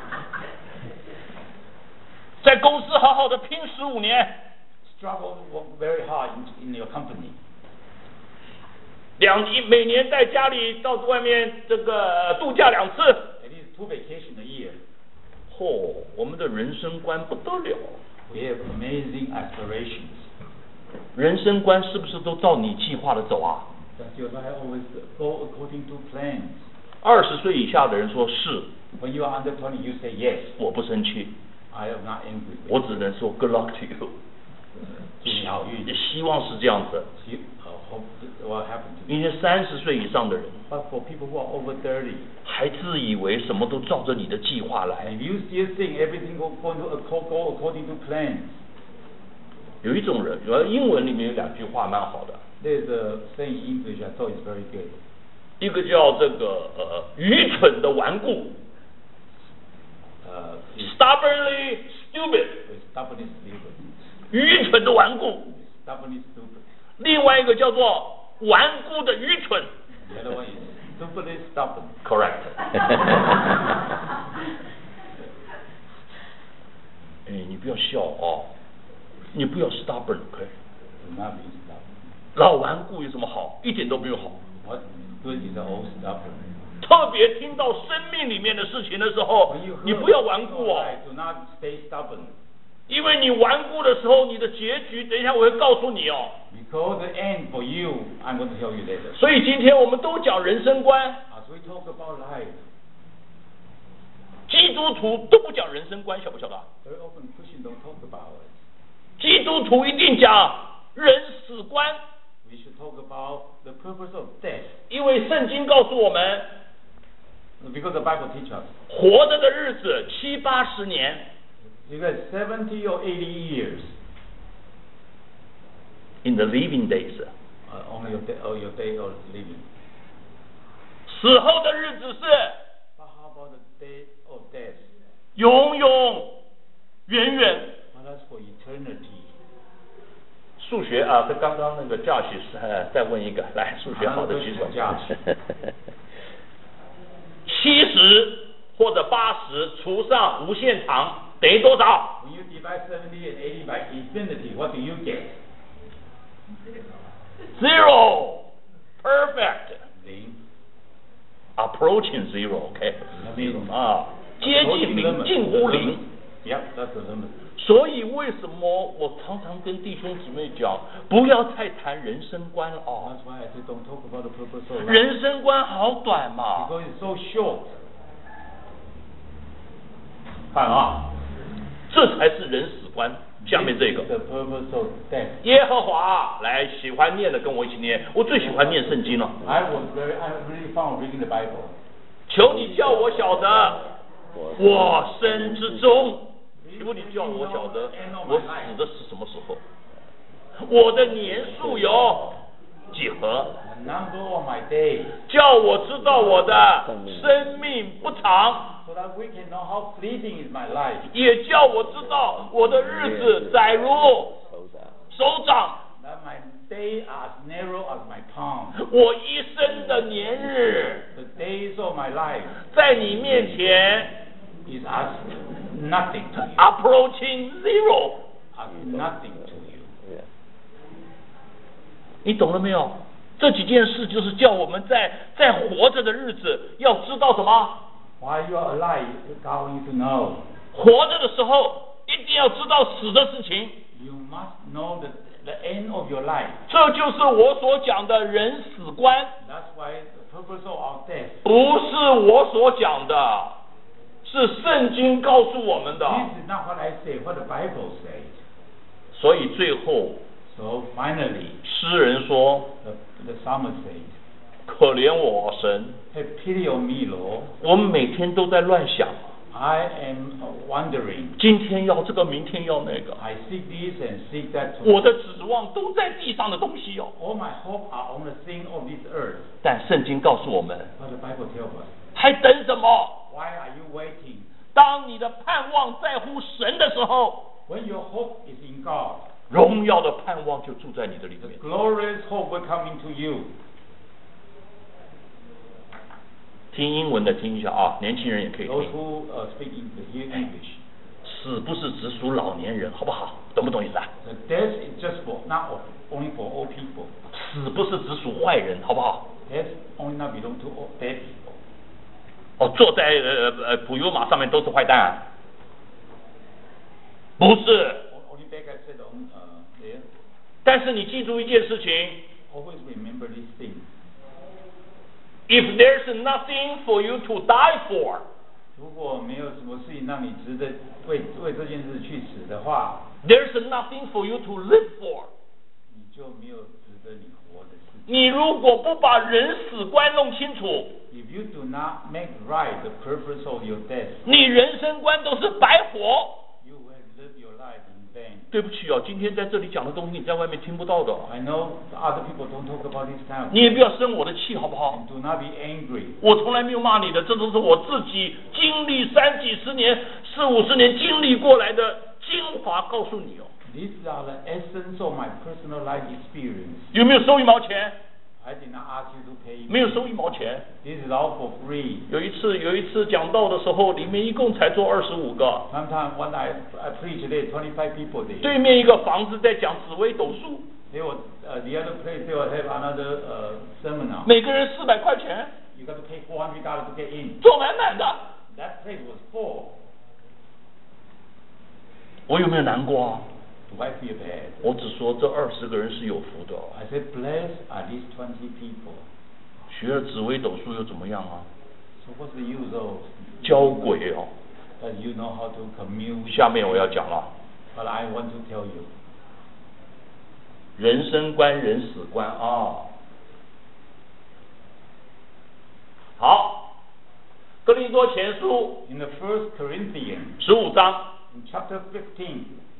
在公司好好的拼十五年， struggle work very hard in, in your company. 两每年在家里到外面这个度假两次， At least two vacation a year. 嚯、我们的人生观不得了， We have amazing aspirations. 人生观是不是都照你计划的走啊？ Does your life always go according to plans? 二十岁以下的人说是， When you are under twenty, you say yes. 我不生气， I am not angry. 我只能说 good luck to you， 祝你好运。 希望是这样子。 You uh, hope it will happen to 因 you. 为三十岁以上的人 But for people who are over thirty, 还自以为什么都照着你的计划来， and you still think everything go, go, to, acco- go according to plans, 有一种人，有英文里面有两句话蛮好的， there's a saying in English I thought is very good. 一个叫这个呃愚蠢的顽固 Uh, it's, ，stubbornly stupid， it's stubbornly stupid. 愚蠢的顽固； Stubbornly stupid. 另外一个叫做顽固的愚蠢 The other one is stupidly stubborn. ，correct。哎，你不要笑哦，你不要 stubborn，OK？、 Do not be stubborn. 老顽固有什么好？一点都没有好。 What good is the old stubborn? 特别听到生命里面的事情的时候 When you， 你 heard 不要顽固哦， right, do not stay stubborn. 因为你顽固的时候，你的结局，等一下我会告诉你哦。 Because the end for you, I'm going to tell you later. 所以今天我们都讲人生观， As we talk about life, 基督徒都不讲人生观，晓不晓得？ very often Christians don't talk about it. 基督徒一定讲人死观， We should talk about the purpose of death. 因为圣经告诉我们， Because the Bible teaches us. 活着的日子七八十年， You got seventy or eighty years. in the living days， Uh, only your day, or your day of living. 死后的日子是 But how about the day of death? 永永远远。 Well, that's for eternity. 数学啊，跟刚刚那个 Josh 是呃再问一个，来，数学好的举手。七十或者八十除上无限长等于多少 When you divide seventy and eighty by infinity, what do you get? ？Zero, perfect, 零。 approaching zero，OK，、 Zero. 啊，接近零，近乎零。 Yep, that's the limit. 所以为什么我常常跟弟兄姊妹讲，不要再谈人生观了哦， That's why I say don't talk about the purpose of life. 人生观好短嘛。 Because it's so short. 看啊，这才是人死观。下面这个 This is the purpose of death. 耶和华，来喜欢念的跟我一起念，我最喜欢念圣经了。 I was very, I really found reading the Bible. 求你叫我晓得，我生之中，求你叫我晓得，我死的是什么时候，我的年数有几何？ number of my days, 叫我知道我的生命不长， so that we can know how fleeting is my life. 也叫我知道我的日子载如手掌， That my days are as narrow as my palm. 我一生的年日 The days of my life 在你面前 is as nothing to you. approaching zero， As nothing to you. 你懂了没有？这几件事就是叫我们在在活着的日子要知道什么？ While you are alive, God wants you to know. 活着的时候一定要知道死的事情。 You must know the, the end of your life. 这就是我所讲的人死观， That's why the purpose of our death. 不是我所讲的，是圣经告诉我们的。 This is not what I say, what the Bible says. 所以最后， So finally, 诗人说 the, the psalmist says, 可怜我神， Have pity on me, Lord. 我们每天都在乱想， I am wandering. 今天要这个，明天要那个， I seek this and seek that. 我的指望都在地上的东西哦。 All my hope are on the thing of this earth. 但圣经告诉我们， But the Bible tells us, 还等什么？ why are you waiting? 当你的盼望在乎神的时候， When your hope is in God, 荣耀的盼望就住在你的里 the 面。 glorious hope will come into you. 听英文的听一下啊，年轻人也可以 Those 听。 who uh, speak English, hear English. 死不是只属老年人，好不好？懂不懂意思啊？ The death is just for not of- only for old people. 死不是只属坏人，好不好？ Death only not belong to all dead people. 哦，坐在呃呃普悠玛上面都是坏蛋、啊？不是。 Only back I said on uh, there. 但是你记住一件事情 Always remember this thing. ：if there's nothing for you to die for， 如果没有什么事情让你值得为为这件事去死的话， there's nothing for you to live for。 你就没有值得你活的事情。 你如果不把人死观弄清楚， If you do not make right the purpose of your death, 你人生观都是白活。 you will live your life in vain. 对不起哦，今天在这里讲的东西你在外面听不到的。 I know other people don't talk about this kind of 你也不要生我的气，好不好？ and do not be angry. 我从来没有骂你的，这都是我自己经历三几十年、四五十年经历过来的精华，告诉你哦。 These are the essence of my personal life experience. 有没有收一毛钱？ I did not ask you to pay 没有 me. 收一毛钱。 This is all for free. 有一次，有一次讲道的时候，里面一共才坐二十五个。 Sometimes when I, I preach there, twenty-five people there. 对面一个房子在讲紫微斗数， They will, uh, the other place they will have another uh, seminar. 每个人四百块钱， You got to pay four hundred dollars to get in. 坐满满的。 That place was full. 我有没有难过啊？ Do I feel bad? 我只说这二十个人是有福的、哦。 I said, blessed are these twenty people. 学了紫微斗数又怎么样啊？ So what's the use of 教鬼哦。 that you know how to commune? 下面我要讲了， But I want to tell you, 人生观、人死观啊、哦。好，哥林多前书 in the First Corinthians, 十五章， in chapter fifteen,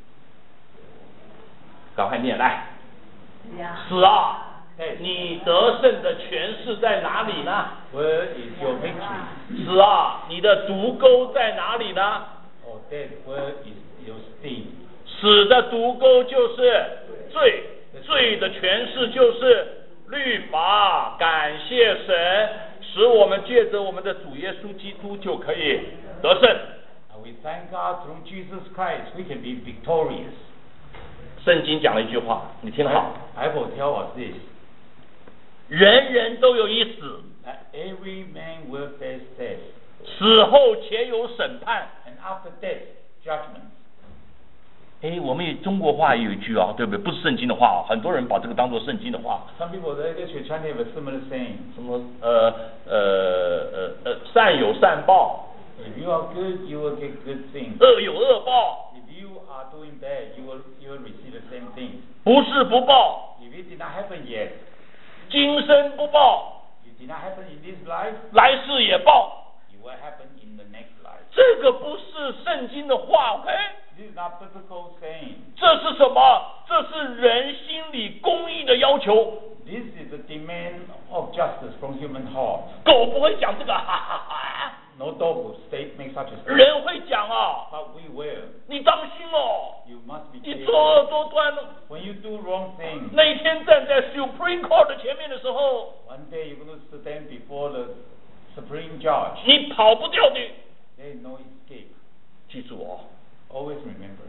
赶快念来。 呀死啊！ Death, 你得胜的权势在哪里呢？ where is your victory? 死啊！你的毒钩在哪里呢？ Or death, where is your sting? 死的毒钩就是罪，罪的权势就是律法。感谢神，使我们借着我们的主耶稣基督就可以得胜。 And we thank God through Jesus Christ, we can be victorious. 圣经讲了一句话，你听好： Bible tells us this, 人人都有一死， that every man will face death, 死后且有审判。 and after death, judgment. 哎，我们也中国话也有一句啊，对不对？不是圣经的话啊，很多人把这个当做圣经的话。 Some people, they, they should try to have a similar saying. 什么呃呃呃呃，善有善报， If you are good, you will get good things. 恶有恶报， If you are doing bad, you will, you will receive the same thing. 不是不报， If it did not happen yet, 今生不报， it did not happen in this life, 来世也报。 it will happen in the next life. 这个不是圣经的话 ，OK？ This is not biblical saying. 这是什么？这是人心里公义的要求。 This is the demand of justice from human heart. 狗不会讲这个，哈哈哈。 No dog will state make such a statement. 人会讲啊， But we will. 你当心哦， You must be 你 careful. 作恶多端。 When you do wrong things, 那一天站在 Supreme Court 的前面的时候， one day you're going to stand before the Supreme Judge. 你跑不掉的。 There is no escape. 记住哦， Always remember.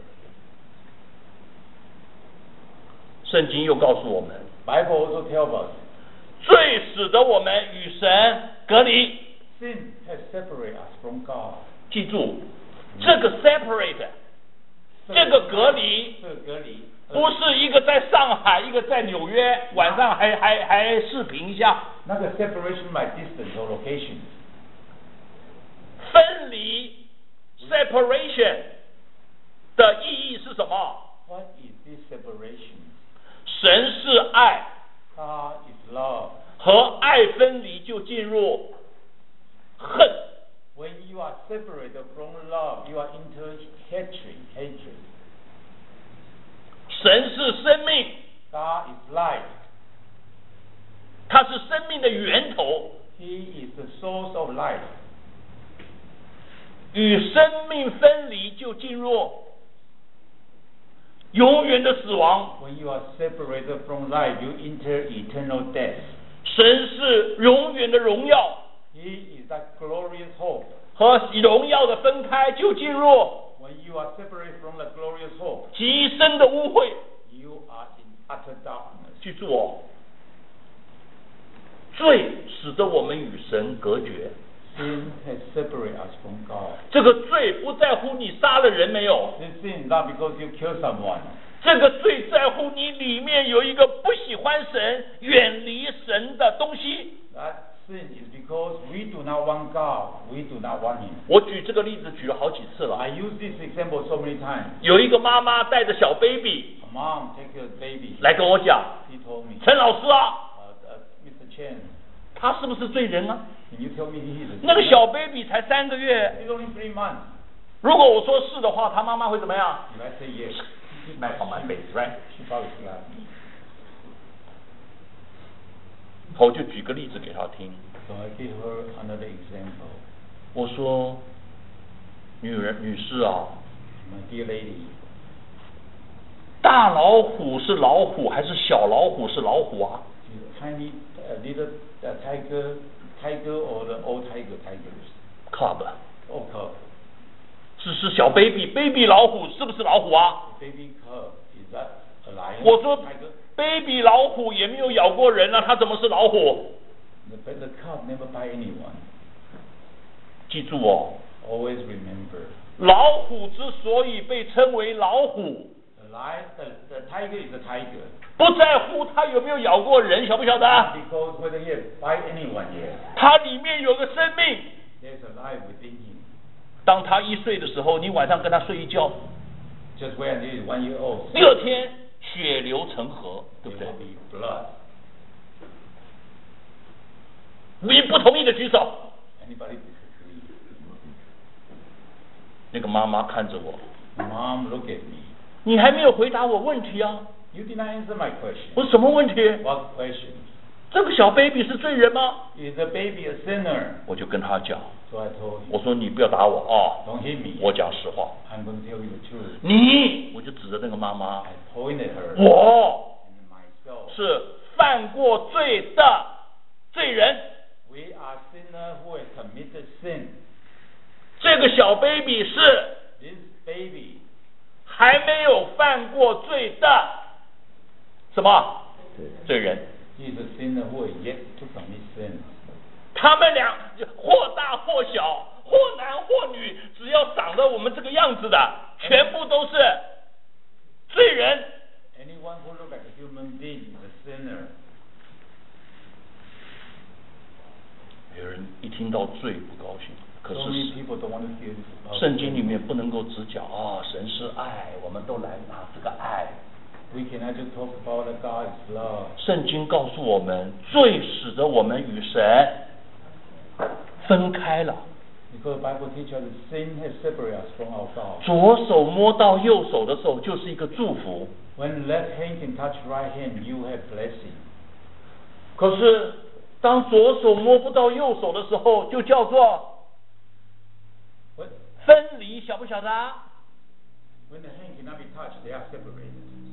圣经又告诉我们， Bible also tells us 罪使得我们与神隔离。 sin has separated us from God. 记住，这个 separate， 这个隔离， 这个隔离不是一个在上海，一个在纽约，晚上还还还视频一下。 那个 separation by distance or location. 分离 separation 的意义是什么？ What is this separation? 神是爱， God is love. 和爱分离就进入恨。 When you are separated from love, you are into hatred. Hatred. 神是生命， God is life. 它是生命的源头， He is the source of life. 与生命分离就进入永远的死亡。 When you are separated from life, you enter eternal death. 神是永远的荣耀， He is that glorious hope. 和荣耀的分开就进入 When you are separated from the glorious hope, 极深的污秽。 you are in utter darkness. 记住哦，罪使得我们与神隔绝。 Sin has separated us from God. 这个罪不在乎你杀了人没有， This sin is not because you kill someone. 这个罪在乎你里面有一个不喜欢神、远离神的东西。 That sin is because we do not want God. We do not want Him. 我举这个例子举了好几次了。 I use this example so many times. 有一个妈妈带着小 baby A mom take a baby. 来跟我讲， He told me, 陈老师啊， uh, uh, Mister Chen, 他是不是罪人啊？ can you tell me he is a 那个 sinner? 小 baby 才三个月， He's only three months. 如果我说是的话，他妈妈会怎么样？ If I say yes, Smack on my face, right? she probably slap me. 我就举个例子给他听。 So I give her another example. 我说，女人女士啊， My dear lady, 大老虎是老虎还是小老虎是老虎啊？ is tiny uh, little uh, tiger, tiger or the old tiger, tigers? Cub Old cub. 是是小 baby baby 老虎是不是老虎啊？ Baby cub, is that a lion? 我说 tiger? baby 老虎也没有咬过人啊，它怎么是老虎？ The, the cub never bite anyone. 记住哦， Always remember. 老虎之所以被称为老虎， The lion, the, the tiger is a tiger. 不在乎它有没有咬过人，晓不晓得？ Because whether he has bite anyone yet, 它里面有个生命。 there's a life within him. 当它一岁的时候，你晚上跟它睡一觉， Just when he is one year old, 第二天血流成河，对 there 不对？ will be blood. 你不同意的举手。Anybody disagree? 那个妈妈看着我， Mom, look at me. 你还没有回答我问题啊！ You did not answer my question. 我什么问题？ What question? 这个小 baby 是罪人吗？ Is the baby a sinner? 我就跟他讲， So I told him. 我说你不要打我啊， Don't hit me. 我讲实话。 I'm going to tell you the truth. 你，我就指着那个妈妈， I pointed her. 我 And myself. 是犯过罪的罪人。 We are sinners who have committed sin. 这个小 baby 是 This baby 还没有犯过罪的什么罪人？ is a sinner who is yet to commit sin. 他们俩或大或小，或男或女，只要长得我们这个样子的，全部都是罪人。 Anyone who looks like a human being is a sinner. 有人一听到罪不高兴，可 So 是 many people don't want to hear this about 圣经 sin. 里面不能够只讲啊、哦，神是爱，我们都来拿这个爱。 We cannot just talk about that God is love. 圣经告诉我们，罪使得我们与神分开了。 Because the Bible teaches us that sin has separated us from our God. 左手摸到右手的时候，就是一个祝福。 When left hand can touch right hand, you have blessing. 可是当左手摸不到右手的时候，就叫做分离，晓不晓得啊？ When the hand cannot be touched, they are separated.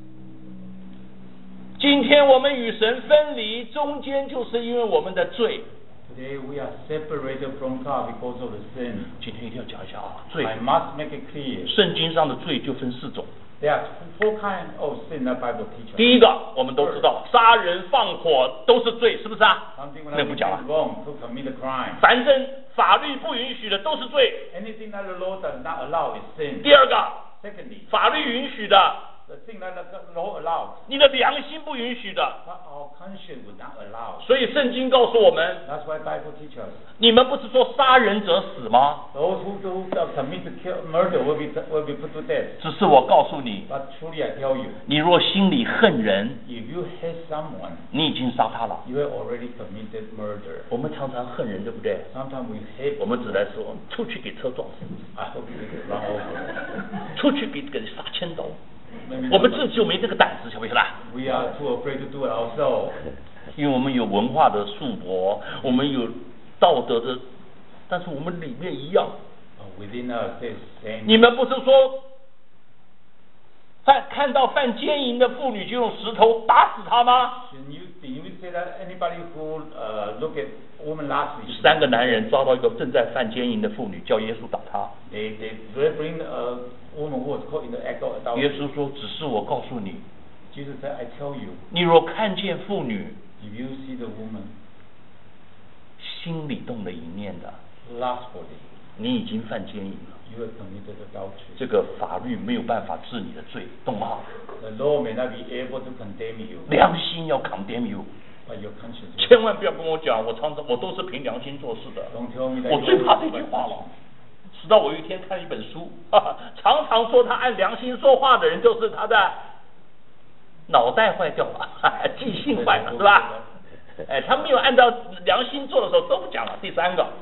今天我们与神分离，中间就是因为我们的罪。 Today we are separated from God because of the sin. 今天一定要讲一下啊，罪。 I must make it clear. 圣经上的罪就分四种。 There are four kinds of sin that Bible teaches. 第一个我们都知道，杀人放火都是罪，是不是啊？ Something 那不讲了。 wrong to commit a crime. 反正法律不允许的都是罪。 Anything that the law does not allow is sin. 第二个， Secondly, 法律允许的， the thing that the law allows, 你的良心不允许的。 but our conscience would not allow. 所以圣经告诉我们， That's why Bible teaches us. 你们不是说杀人者死吗？ Those who do commit kill, murder will be will be put to death. 只是我告诉你， But truly, I tell you, 你若心里恨人， if you hate someone, 你已经杀他了。 you have already committed murder. 我们常常恨人，对不对？ Sometimes we hate. 我们只来说，出去给车撞死， I hope you get run over. 出去给给人杀千刀。 Maybe 我们自己就没这个胆子，晓不晓得？ we are too afraid to do it ourselves. 因为我们有文化的束缚，我们有道德的，但是我们里面一样。 Uh, Within us, there's sin. 你们不是说犯看到犯奸淫的妇女就用石头打死她吗？ Can you, can you say that anybody who uh, look at woman lastly, 三个男人抓到一个正在犯奸淫的妇女，叫耶稣打她。 they they they bring a woman who was caught in the act of 耶 adultery. 稣说：“只是我告诉你， Jesus said, I tell you, 你若看见妇女 if you see the woman 心里动了一念的， lustfully, 你已经犯奸淫了。 you have committed adultery. 这个法律没有办法治你的罪，懂吗？ The law may not be able to condemn you, 良心要 condemn you。” but your conscience will. 千万不要跟我讲，我常常我都是凭良心做事的。 Don't tell me that 我 you 最怕 always 这 do 句 by 话了 conscience.。 直到我有一天看一本书，哈哈，常常说他按良心说话的人，就是他的脑袋坏掉了，哈哈，记性坏了，是吧？哎，他没有按照良心做的时候都不讲了。第三个，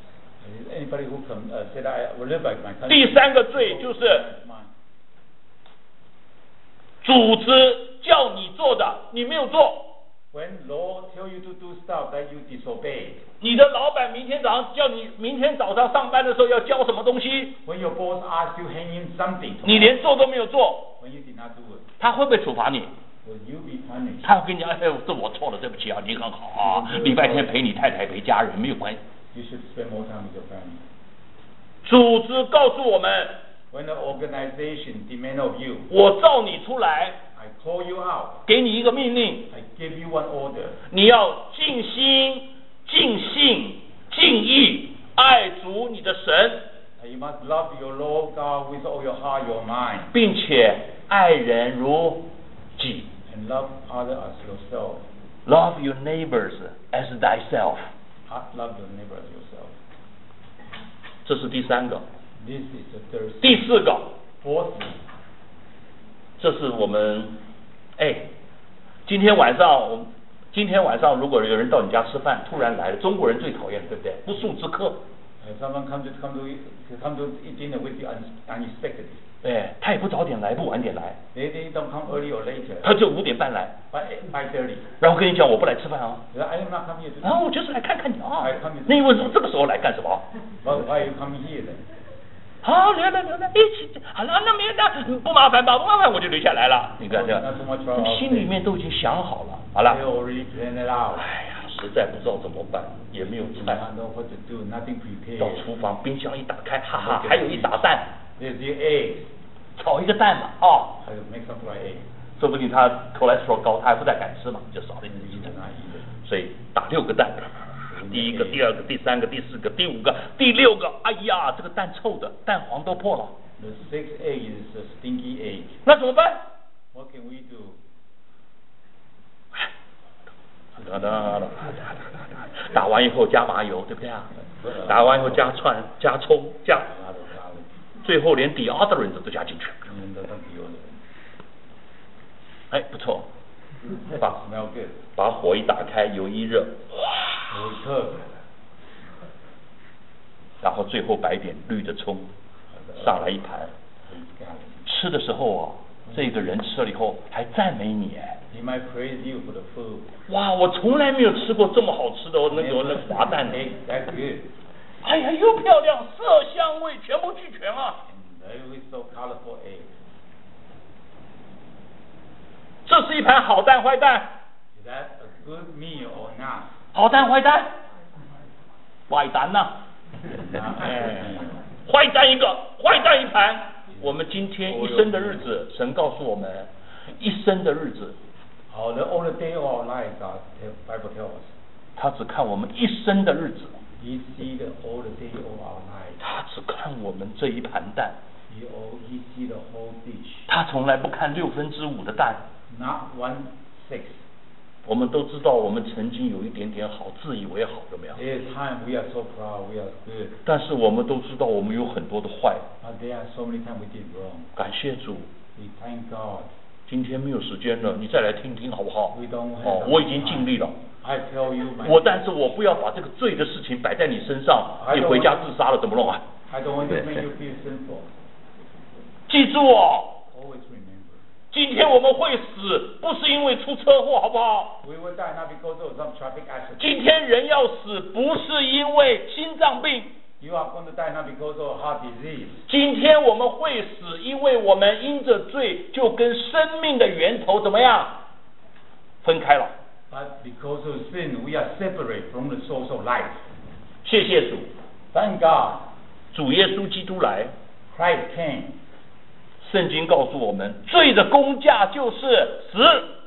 Anybody who come uh, said I will live by my conscience. 第三个罪就是组织叫你做的，你没有做。 When law tell you to do stuff that you disobey. 你的老板明天早上叫你明天早上上班的时候要交什么东西， When your boss asks you hang in something, 你连做都没有做， when you did not do it, 他会不会处罚你？ will you be punished? 他会跟你讲，哎，这我错了，对不起啊，你很好啊，礼拜天陪你太太陪家人没有关系。 You should spend more time with your family. 组织告诉我们， When the organization demand of you, 我召你出来， I call you out. 给你一个命令， I give you one order. 你要尽心、尽性、尽意爱主你的神， And you must love your Lord God with all your heart, your mind, 并且爱人如己。 and love other as yourself. Love your neighbors as thyself。 Uh, Love your neighbor as yourself. 这是第三个。 This is the third. 第四个， Fourthly, 这是我们，哎，今天晚上我今天晚上如果有人到你家吃饭，突然来了，中国人最讨厌，对不对？不速之客。 uh, someone come to come to to come to eat dinner with you un- unexpectedly. 哎，他也不早点来，不晚点来， They they don't come early or later. 他就五点半来， By five thirty. 然后跟你讲我不来吃饭啊， I am not coming here 然 today. 后我就是来看看你啊哎看你。 那你为什么这个时候来干什么？ But why are you coming here then? 好，留来留来，一起，好了，那没那不麻烦吧，不麻烦我就留下来了。你看这， Not too much trouble. 心里面都已经想好了，好了 They。already planned it out. 哎呀，实在不知道怎么办，也没有 You 菜。 don't know what to do. Nothing 到 prepared. 厨房，冰箱一打开，哈哈，还有一打蛋， There's the egg. 炒一个蛋嘛，哦， I will make some fried egg. 说不定他 cholesterol 高，他还不太敢吃嘛，就少了一 And 点 you 鸡蛋 cannot eat it. 所以打六个蛋，第一个、第二个、第三个、第四个、第五个、第六个，哎呀，这个蛋臭的，蛋黄都破了， The sixth egg is a stinky egg. 那怎么办？ What can we do? 打打打打完以后加麻油，对不对啊？打完以后加蒜、加葱、加， A lot of garlic. 最后连 deodorant 都加进去。 And doesn't feel it. 哎，不错，把 Smell good. 把火一打开，油一热， We cook. 然后最后摆点绿的葱，上来一盘。 With garlic. 吃的时候啊，这个人吃了以后还赞美你，哎 He He might praise you for the food. 哇，我从来没有吃过这么好吃的那个那个滑蛋呢。 That's good. 哎呀，又漂亮，色香味全部俱全啊！ And very so colorful egg. 这是一盘好蛋坏蛋。 Is that a good meal or not? 好蛋坏蛋，坏蛋呐、啊！ Not 哎 a good meal. 坏蛋一个，坏蛋一盘。我们今天一生的日子，神告诉我们，一生的日子， All the all the day of our lives, our Bible tells us. 他只看我们一生的日子， He see the all the day of our lives. 他只看我们这一盘蛋， He all he see the whole dish. 他从来不看六分之五的蛋。 Not one sixth. 我们都知道，我们曾经有一点点好，自以为好，有没有？ There is time we are so proud, we are good. 但是我们都知道，我们有很多的坏。 But there are so many times we did wrong. 感谢主， We thank God. 今天没有时间了，你再来听听好不好？ We don't have 哦，我已经尽力了。 I tell you, my 我但是我不要把这个罪的事情摆在你身上，你回家自杀了怎么弄啊？ I don't want to make you feel sinful. 记住哦， Always remember. 今天我们会死，不是因为出车祸，好不好？ We will die not because of some traffic accident. 今天人要死，不是因为心脏病。 You are going to die not because of heart disease. 今天我们会死，因为我们因着罪，就跟生命的源头怎么样分开了。 But because of sin, we are separate from the source of life. 谢谢主， Thank God, 主耶稣基督来。 Christ came. 圣经告诉我们，罪的工价就是死。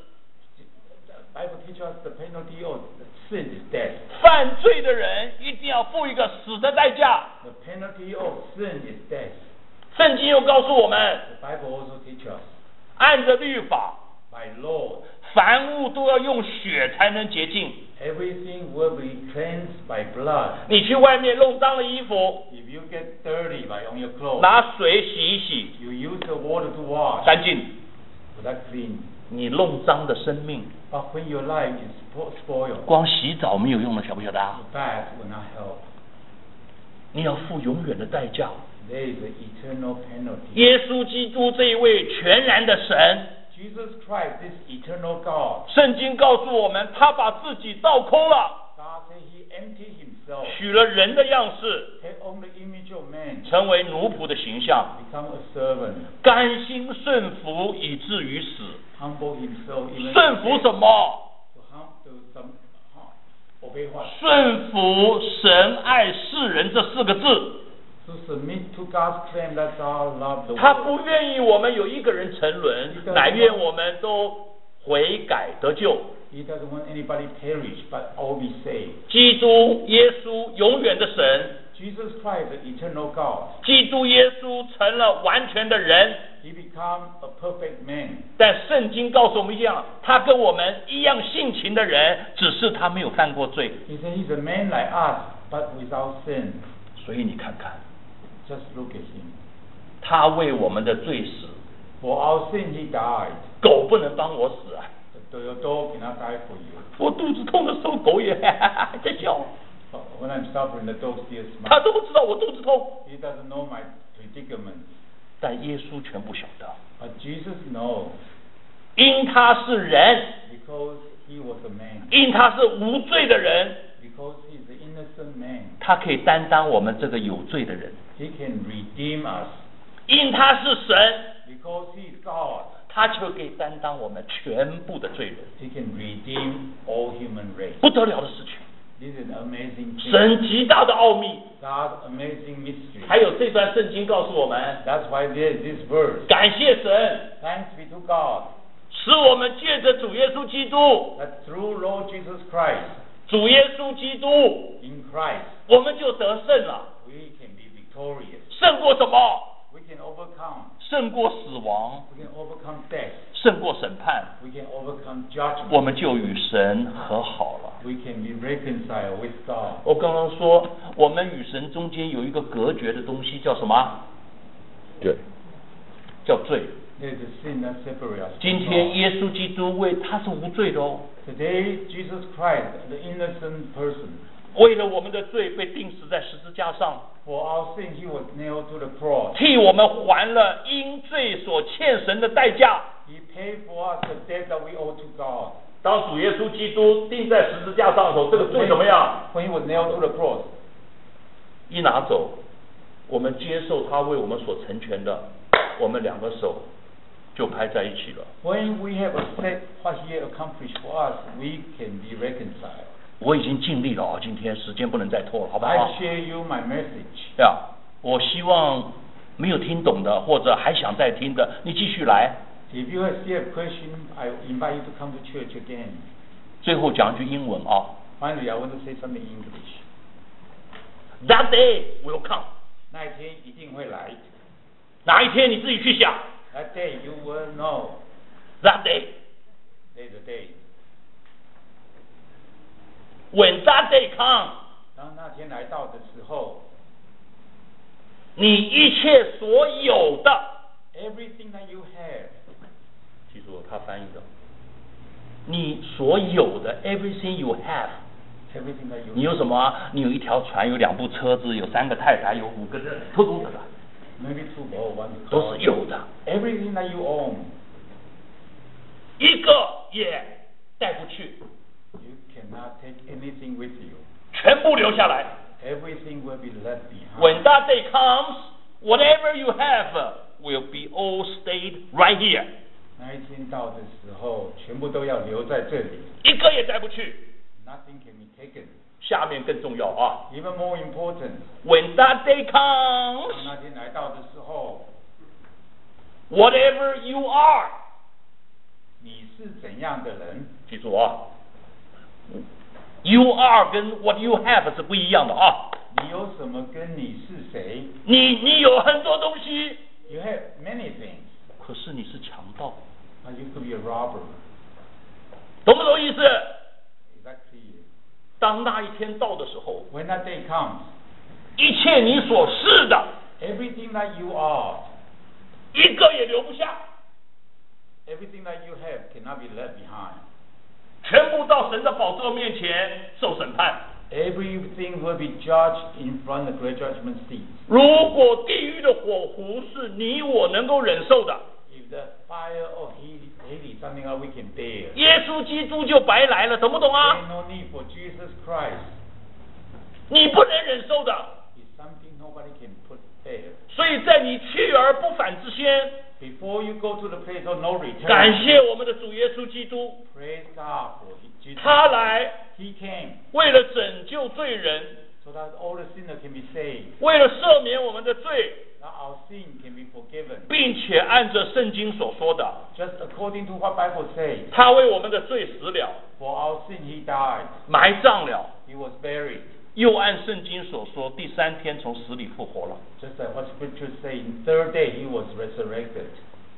The Bible teaches us the penalty of sin is death. 犯罪的人一定要付一个死的代价。 The penalty of sin is death. 圣经又告诉我们， The Bible also teaches us 按着律法， by law, 凡物都要用血才能洁净。 everything will be cleansed by blood. 你去外面弄脏了衣服， If you get dirty by on your clothes, 拿水洗一洗， you use the water to wash, 干净。 will that clean? 你弄脏的生命， But when your life is spo- spoiled, 光洗澡没有用的，晓不晓得啊？ the bath will not help. 你要付永远的代价。 There is an eternal penalty. 耶稣基督这一位全然的神， Jesus Christ, this eternal God, 圣经告诉我们，他把自己倒空了， God said he emptied himself, 取了人的样式， take on the image of man, 成为奴仆的形象， become a servant, 甘心顺服以至于死。 humble himself, even 顺服什么？ to hum, to some, hum, obey what? 顺服神爱世人这四个字。 To submit to God's claim that God loved the 他 world. 不愿意我们有一个人沉沦，乃愿我们都悔改得救。 He doesn't want anybody perish, but all be saved. 基督耶稣永远的神， Jesus Christ, the eternal God, 基督耶稣成了完全的人。 he became a perfect man. 但圣经告诉我们一样，他跟我们一样性情的人，只是他没有犯过罪。 He said he's a man like us, but without sin. 所以你看看， Just look at him. 他为我们的罪死， For our sin, he died. 狗不能帮我死啊！ The, your dog cannot die for you. 我肚子痛的时候，狗也在叫， But when I'm suffering, the dog still 他 smiles. 都不知道我肚子痛。 He doesn't know my predicament. 但耶稣全不晓得， But Jesus knows 因他是人， because he was a man. 因他是无罪的人， Because he's an innocent man. 他可以担当我们这个有罪的人。 He can redeem us. 因他是神， Because he is God, 他就可以担当我们全部的罪人。 he can redeem all human race. 不得了的事情， This is an amazing thing. 神极大的奥秘。 God's amazing mystery. 还有这段圣经告诉我们， That's why there's this verse. 感谢神， Thanks be to God 使我们借着主耶稣基督， that through Lord Jesus Christ, 主耶稣基督， in Christ, 我们就得胜了。 we can be victorious. 胜过什么？ We can overcome. 胜过死亡， We can overcome death. 胜过审判， We can overcome judgment. 我们就与神和好了。 We can be reconciled with God. 我刚刚说，我们与神中间有一个隔绝的东西，叫什么？ 对， 叫罪。 There's a sin that separates us. 今 from 天 God. 耶稣基督为他是无罪的哦， Today, Jesus Christ, the innocent person, 为了我们的罪被钉死在十字架上， for our sin, he was nailed to the cross. 替我们还了因罪所欠神的代价。 He paid for us the debt that we owe to God. 当主耶稣基督钉在十字架上的时候，这个罪怎么样？ When he was nailed to the cross. 一拿走，我们接受他为我们所成全的，我们两个手就拍在一起了。 When we have accepted what he accomplished for us, we can be reconciled. 我已经尽力了啊，今天时间不能再拖了，好不好 I share you my message. 对啊，我希望没有听懂的，或者还想再听的，你继续来。 If you still have question, I invite you to come to church again. 最后讲一句英文啊 Finally, I want to say something in English. ，That day will come。 那一天一定会来。 哪一天你自己去想 That day you will know. ？That day。 There's a day. When that day comes， 当那天来到的时候， 你一切所有的 everything that you have. 记住他翻译的，你所有的 everything you have， Everything that you 你有什么啊？你有一条船，有两部车子，有三个太太，有五个人，都都的， maybe two or one 都是有的， everything that you own. 一个也带不去， You cannot take anything with you. 全部留下来。 Everything will be left behind. When that day comes, whatever you have will be all stayed right here。 那一天到的时候，全部都要留在这里。 一个也带不去。 Nothing can be taken. 下面更重要啊 Even more important. ！When that day comes， 当那天来到的时候， whatever you are， 你是怎样的人？ 记住啊 ，you are 跟 what you have 是不一样的啊。 你有什么跟你是谁你你有很多东西， ？You have many things. 可是你是强盗， But you could be a robber. 懂不懂意思？ Exactly. 当那一天到的时候， When that day comes, 一切你所是的， everything that you are, 一个也留不下， everything that you have cannot be left behind. 全部到神的宝座面前受审判。 Everything will be judged in front of the great judgment seat. 如果地狱的火湖是你我能够忍受的， If the fire of Hades is something that we can bear, 耶稣基督就白来了，懂不懂 there's 啊？ no need for Jesus Christ. 你不能忍受的， It's something nobody can put there. 所以在你去而不返之先， Before you go to the place of no return, 感谢我们的主耶稣基督， praise God for Jesus. 他来 He came 为了拯救罪人， so that all the sinners can be saved, 为了赦免我们的罪， that our sin can be forgiven. 并且按着圣经所说的， Just according to what Bible says, 他为我们的罪死了， for our sin he died, 埋葬了， he was buried. 又按圣经所说，第三天从死里复活了。 Just like what scriptures say, in third day he was resurrected.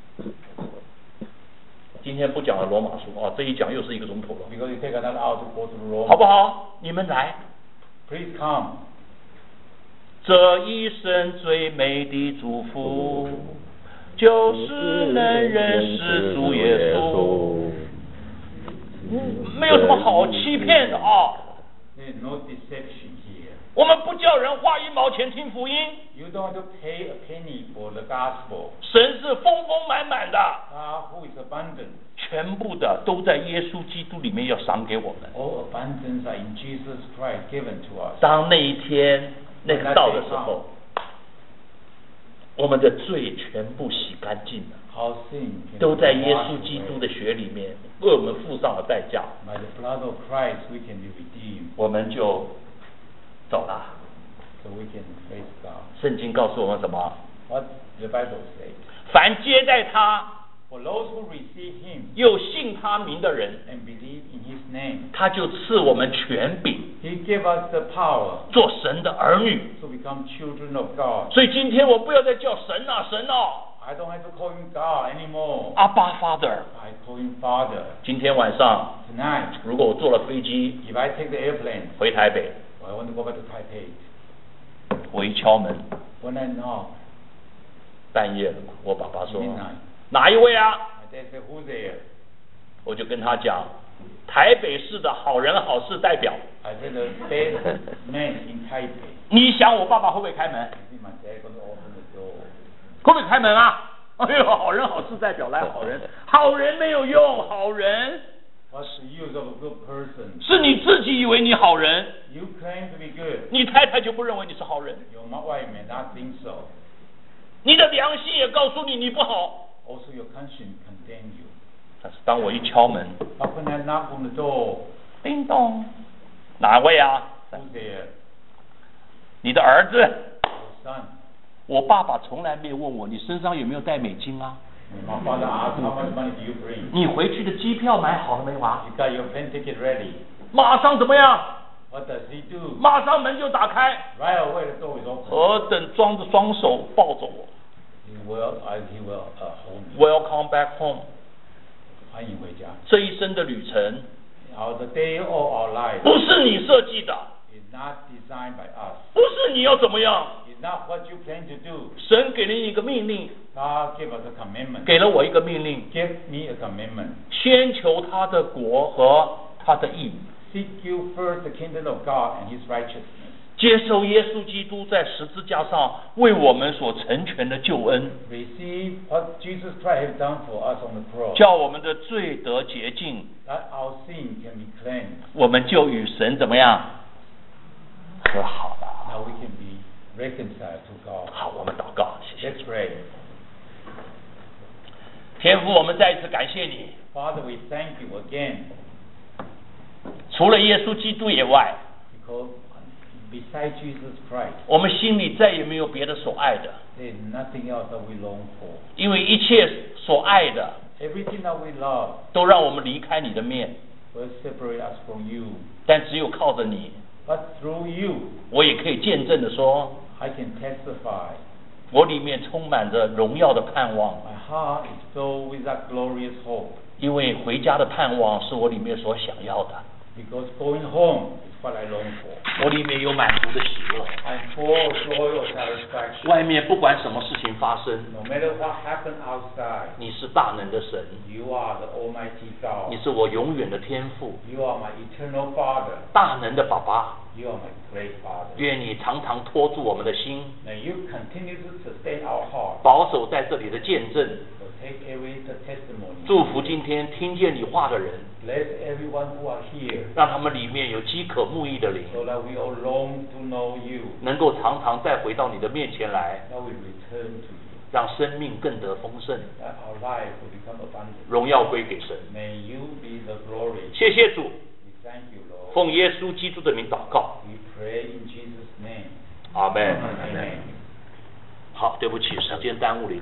今天不讲了罗马书啊，这一讲又是一个钟头了， Because you take another hour to go to Rome. 好不好？你们来， Please come. 这一生最美的祝福，就是能认识主耶稣。没有什么好欺骗的啊！ There's no deception here. 我们不叫人花一毛钱听福音， You don't have to pay a penny for the gospel. 神是丰丰满满的， God who is abundant. 全部的都在耶稣基督里面要赏给我们。 All abundance are in Jesus Christ given to us. 当那一天那个到的时候，我们的罪全部洗干净了， Our sin can 都 be 在耶 washed 稣基督 away. 的血里面为我们付上了代价， By the blood of Christ we can be redeemed. 我们就走了。 So we can praise God. 圣经告诉我们什么？ What the Bible says. 凡接待他 For those who receive him 又信他名的人， and believe in his name, 他就赐我们权柄， he gave us the power 做神的儿女。 to become children of God. 所以今天我不要再叫神啊神哦， I don't have to call him God anymore. 阿爸 Father。 I call him Father. 今天晚上， Tonight, 如果我坐了飞机 if I take the airplane, 回台北， I want to go back to Taipei. 我一敲门， When I knock, 半夜了，我爸爸说 midnight, 哪一位啊？ my dad said, who's there? 我就跟他讲，台北市的好人好事代表。 I said, the best man in Taipei. 你想我爸爸会不会开门？ I think my dad going to open the door. 会不会开门啊？ 哎呦，好人好事代表来好人，好人没有用，好人。 What's the use of a good person? 是你自己以为你好人， You claim to be good. 你太太就不认为你是好人， Your wife may not think so. 你的良心也告诉你你不好。 Also, your conscience condemn you. 但是当我一敲门， But when I knock on the door, 叮咚，哪位啊？ who's there? 你的儿子。 Your son. 我爸爸从来没有问我你身上有没有带美金啊？ My father asked, how much money do you bring? 你回去的机票买好了没娃？ You got your plane ticket ready. 马上怎么样？ What does he do? 马上门就打开， Right away, the door is open. 何等装着双手抱着我 He will, uh, he will uh, hold me. ，Welcome back home。 欢迎回家。 这一生的旅程 Our the day of our life 不是你设计的， is not designed by us. 不是你要怎么样， It's not what you plan to do. 神给了你一个命令， God gave us a commitment. 给了我一个命令， Give me a commitment. 先求他的国和他的义， Seek you first the kingdom of God and His righteousness. 接受耶稣基督在十字架上为我们所成全的救恩， Receive what Jesus Christ has done for us on the cross. 叫我们的罪得洁净， That our sin can be cleansed. 我们就与神怎么样和好了。 Now we can be reconciled to God. 好，我们祷告，谢谢 Let's pray. 天父，我们再一次感谢你。 Father, we thank you again 除了耶稣基督以外， because besides Jesus Christ, 我们心里再也没有别的所爱的， there is nothing else that we long for. 因为一切所爱的 Everything that we love 都让我们离开你的面， will separate us from you. 但只有靠着你， But through you, 我也可以见证的说， I can testify. 我里面充满着荣耀的盼望， My heart is filled with that glorious hope. 因为回家的盼望是我里面所想要的， Because going home is what I long for. 我里面有满足的喜乐。 I'm full of joy or satisfaction. 外面不管什么事情发生， No matter what happens outside, 你是大能的神， you are the Almighty God. 你是我永远的天父， You are my eternal Father. 大能的爸爸。 You are my great Father. 愿你常常托住我们的心， May you continue to sustain our heart. 保守在这里的见证， Take away the testimony. 祝福今天听见你话的人， Bless everyone who are here, 让他们里面有饥渴慕义的灵， so that we all long to know you. 能够常常再回到你的面前来， That we return to you. 让生命更得丰盛， That our life will become abundant. 荣耀归给神。 May you be the glory. 谢谢主， We thank you, Lord. 奉耶稣基督的名祷告， We pray in Jesus' name. 阿门。 Amen. 好，对不起，时间耽误了。